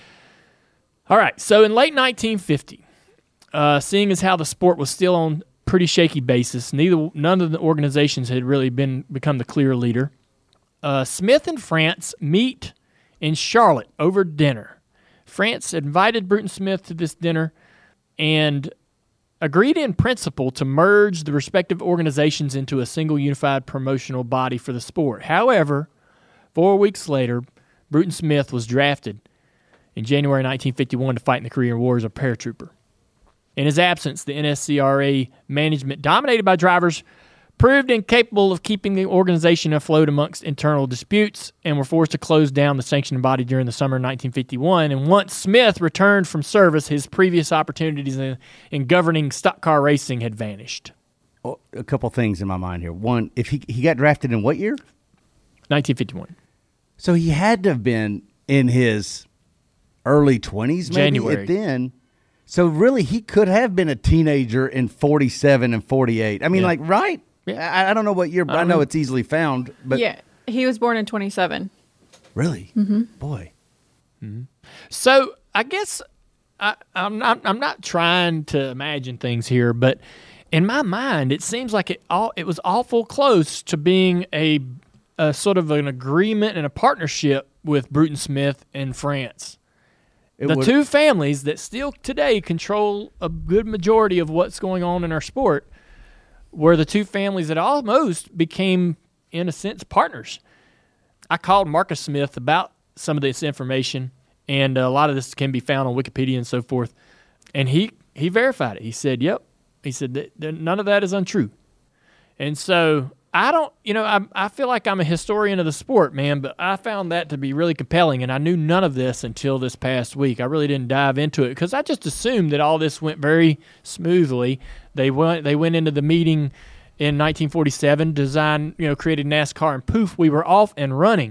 All right, so in late nineteen fifty, uh, seeing as how the sport was still on pretty shaky basis, neither none of the organizations had really been become the clear leader. Uh, Smith and France meet in Charlotte over dinner. France invited Bruton Smith to this dinner and agreed in principle to merge the respective organizations into a single unified promotional body for the sport. However, four weeks later, Bruton Smith was drafted in January nineteen fifty-one to fight in the Korean War as a paratrooper. In his absence, the N S C R A management, dominated by drivers, proved incapable of keeping the organization afloat amongst internal disputes and were forced to close down the sanctioning body during the summer of nineteen fifty-one. And once Smith returned from service, his previous opportunities in, in governing stock car racing had vanished. Oh, a couple things in my mind here. One, if he he got drafted in what year? nineteen fifty-one. So he had to have been in his early twenties, maybe January. at then. So really, he could have been a teenager in forty-seven and forty-eight. I mean, Yeah. like, right? Yeah. I, I don't know what year, but I, don't know know. it's easily found. But yeah, he was born in twenty-seven. really, mm-hmm. boy, So I guess I, I'm not. I'm not trying to imagine things here, but in my mind, it seems like it all. It was awful close to being a, a sort of an agreement and a partnership with Bruton Smith and France. it The would- two families that still today control a good majority of what's going on in our sport were the two families that almost became, in a sense, partners. I called Marcus Smith about some of this information, and a lot of this can be found on Wikipedia and so forth, and he, he verified it. He said, yep. He said, that, that none of that is untrue. And so I don't, you know, I, I feel like I'm a historian of the sport, man, but I found that to be really compelling, and I knew none of this until this past week. I really didn't dive into it because I just assumed that all this went very smoothly. They went, they went into the meeting in nineteen forty-seven, designed, you know, created NASCAR, and poof, we were off and running.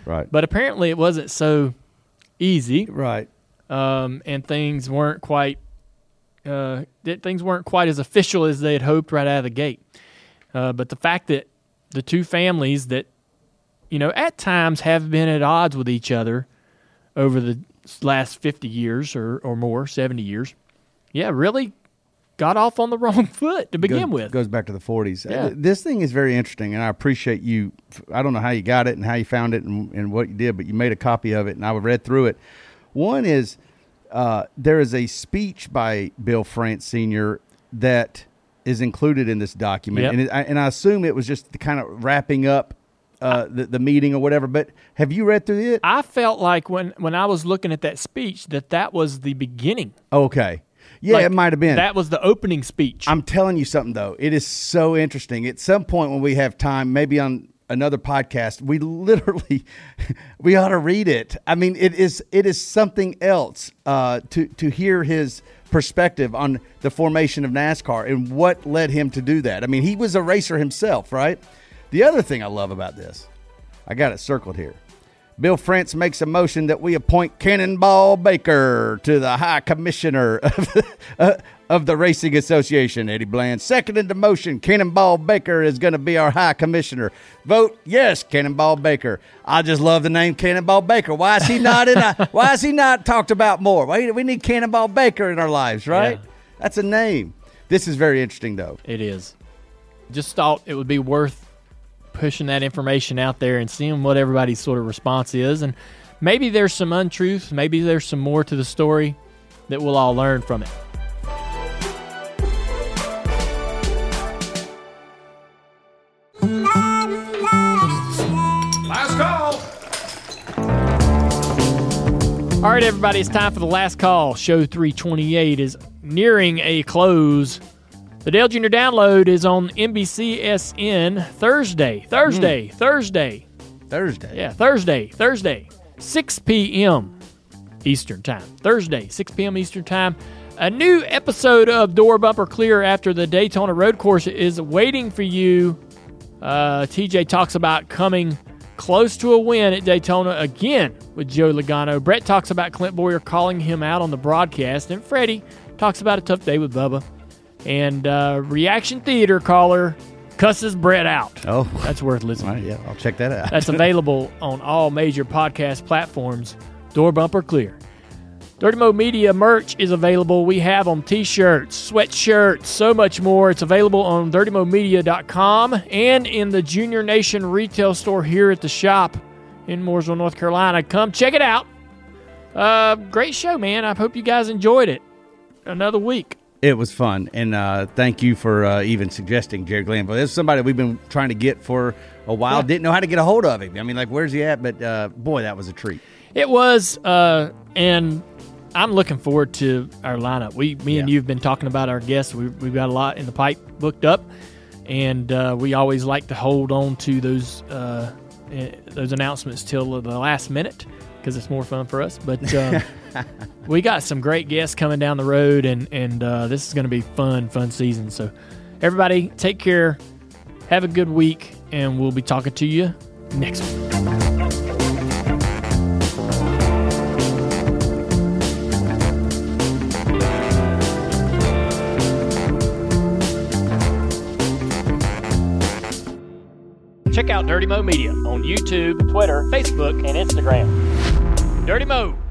Right. But apparently it wasn't so easy, Right. um, and things weren't quite uh, th- things weren't quite as official as they had hoped right out of the gate. Uh, but the fact that the two families that, you know, at times have been at odds with each other over the last fifty years or, or more, seventy years, yeah, really got off on the wrong foot to begin goes, with. Goes back to the forties. Yeah. Uh, This thing is very interesting, and I appreciate you. I don't know how you got it and how you found it and, and what you did, but you made a copy of it, and I read through it. One is uh, there is a speech by Bill France Senior that is included in this document, Yep. and, it, I, and I assume it was just the kind of wrapping up uh, the, the meeting or whatever, but have you read through it? I felt like when, when I was looking at that speech that that was the beginning. Okay. Yeah, Like, it might have been. That was the opening speech. I'm telling you something, though. It is so interesting. At some point when we have time, maybe on another podcast, we literally, we ought to read it. I mean, it is it is something else uh, to, to hear his perspective on the formation of NASCAR and what led him to do that. I mean, he was a racer himself, right? The other thing I love about this, I got it circled here. Bill France makes a motion that we appoint Cannonball Baker to the High Commissioner of the, uh, of the Racing Association. Eddie Bland seconded the motion. Cannonball Baker is going to be our High Commissioner. Vote yes, Cannonball Baker. I just love the name Cannonball Baker. Why is he not in a, Why is he not talked about more? Why, we need Cannonball Baker in our lives, right? Yeah. That's a name. This is very interesting, though. It is. Just thought it would be worth pushing that information out there and seeing what everybody's sort of response is. And maybe there's some untruths. Maybe there's some more to the story that we'll all learn from it. Last call. All right, everybody, it's time for the last call. Show three twenty-eight is nearing a close. The Dale Junior Download is on N B C S N Thursday, Thursday, Mm. Thursday. Thursday. Yeah, Thursday, Thursday, six p.m. Eastern Time. Thursday, six p.m. Eastern Time. A new episode of Door Bumper Clear after the Daytona Road Course is waiting for you. Uh, T J talks about coming close to a win at Daytona again with Joe Logano. Brett talks about Clint Boyer calling him out on the broadcast. And Freddie talks about a tough day with Bubba. And uh, Reaction Theater caller cusses Brett out. Oh. That's worth listening All right, to. yeah, I'll check that out. That's available on all major podcast platforms. Door Bumper Clear. Dirty Mo Media merch is available. We have them t-shirts, sweatshirts, so much more. It's available on dirty mo media dot com and in the Junior Nation retail store here at the shop in Mooresville, North Carolina. Come check it out. Uh, great show, man. I hope you guys enjoyed it. Another week. It was fun, and uh, thank you for uh, even suggesting Jared Glanville. This is somebody we've been trying to get for a while. Yeah. Didn't know how to get a hold of him. I mean, like, where's he at? But, uh, boy, that was a treat. It was, uh, and I'm looking forward to our lineup. We, me and Yeah. you have been talking about our guests. We, we've got a lot in the pipe booked up, and uh, we always like to hold on to those uh, eh, those announcements till the last minute because it's more fun for us. But um, we got some great guests coming down the road, and and uh, this is going to be fun, fun season. So everybody, take care, have a good week, and we'll be talking to you next week. Check out Dirty Mo Media on YouTube, Twitter, Facebook, and Instagram. Dirty Mo.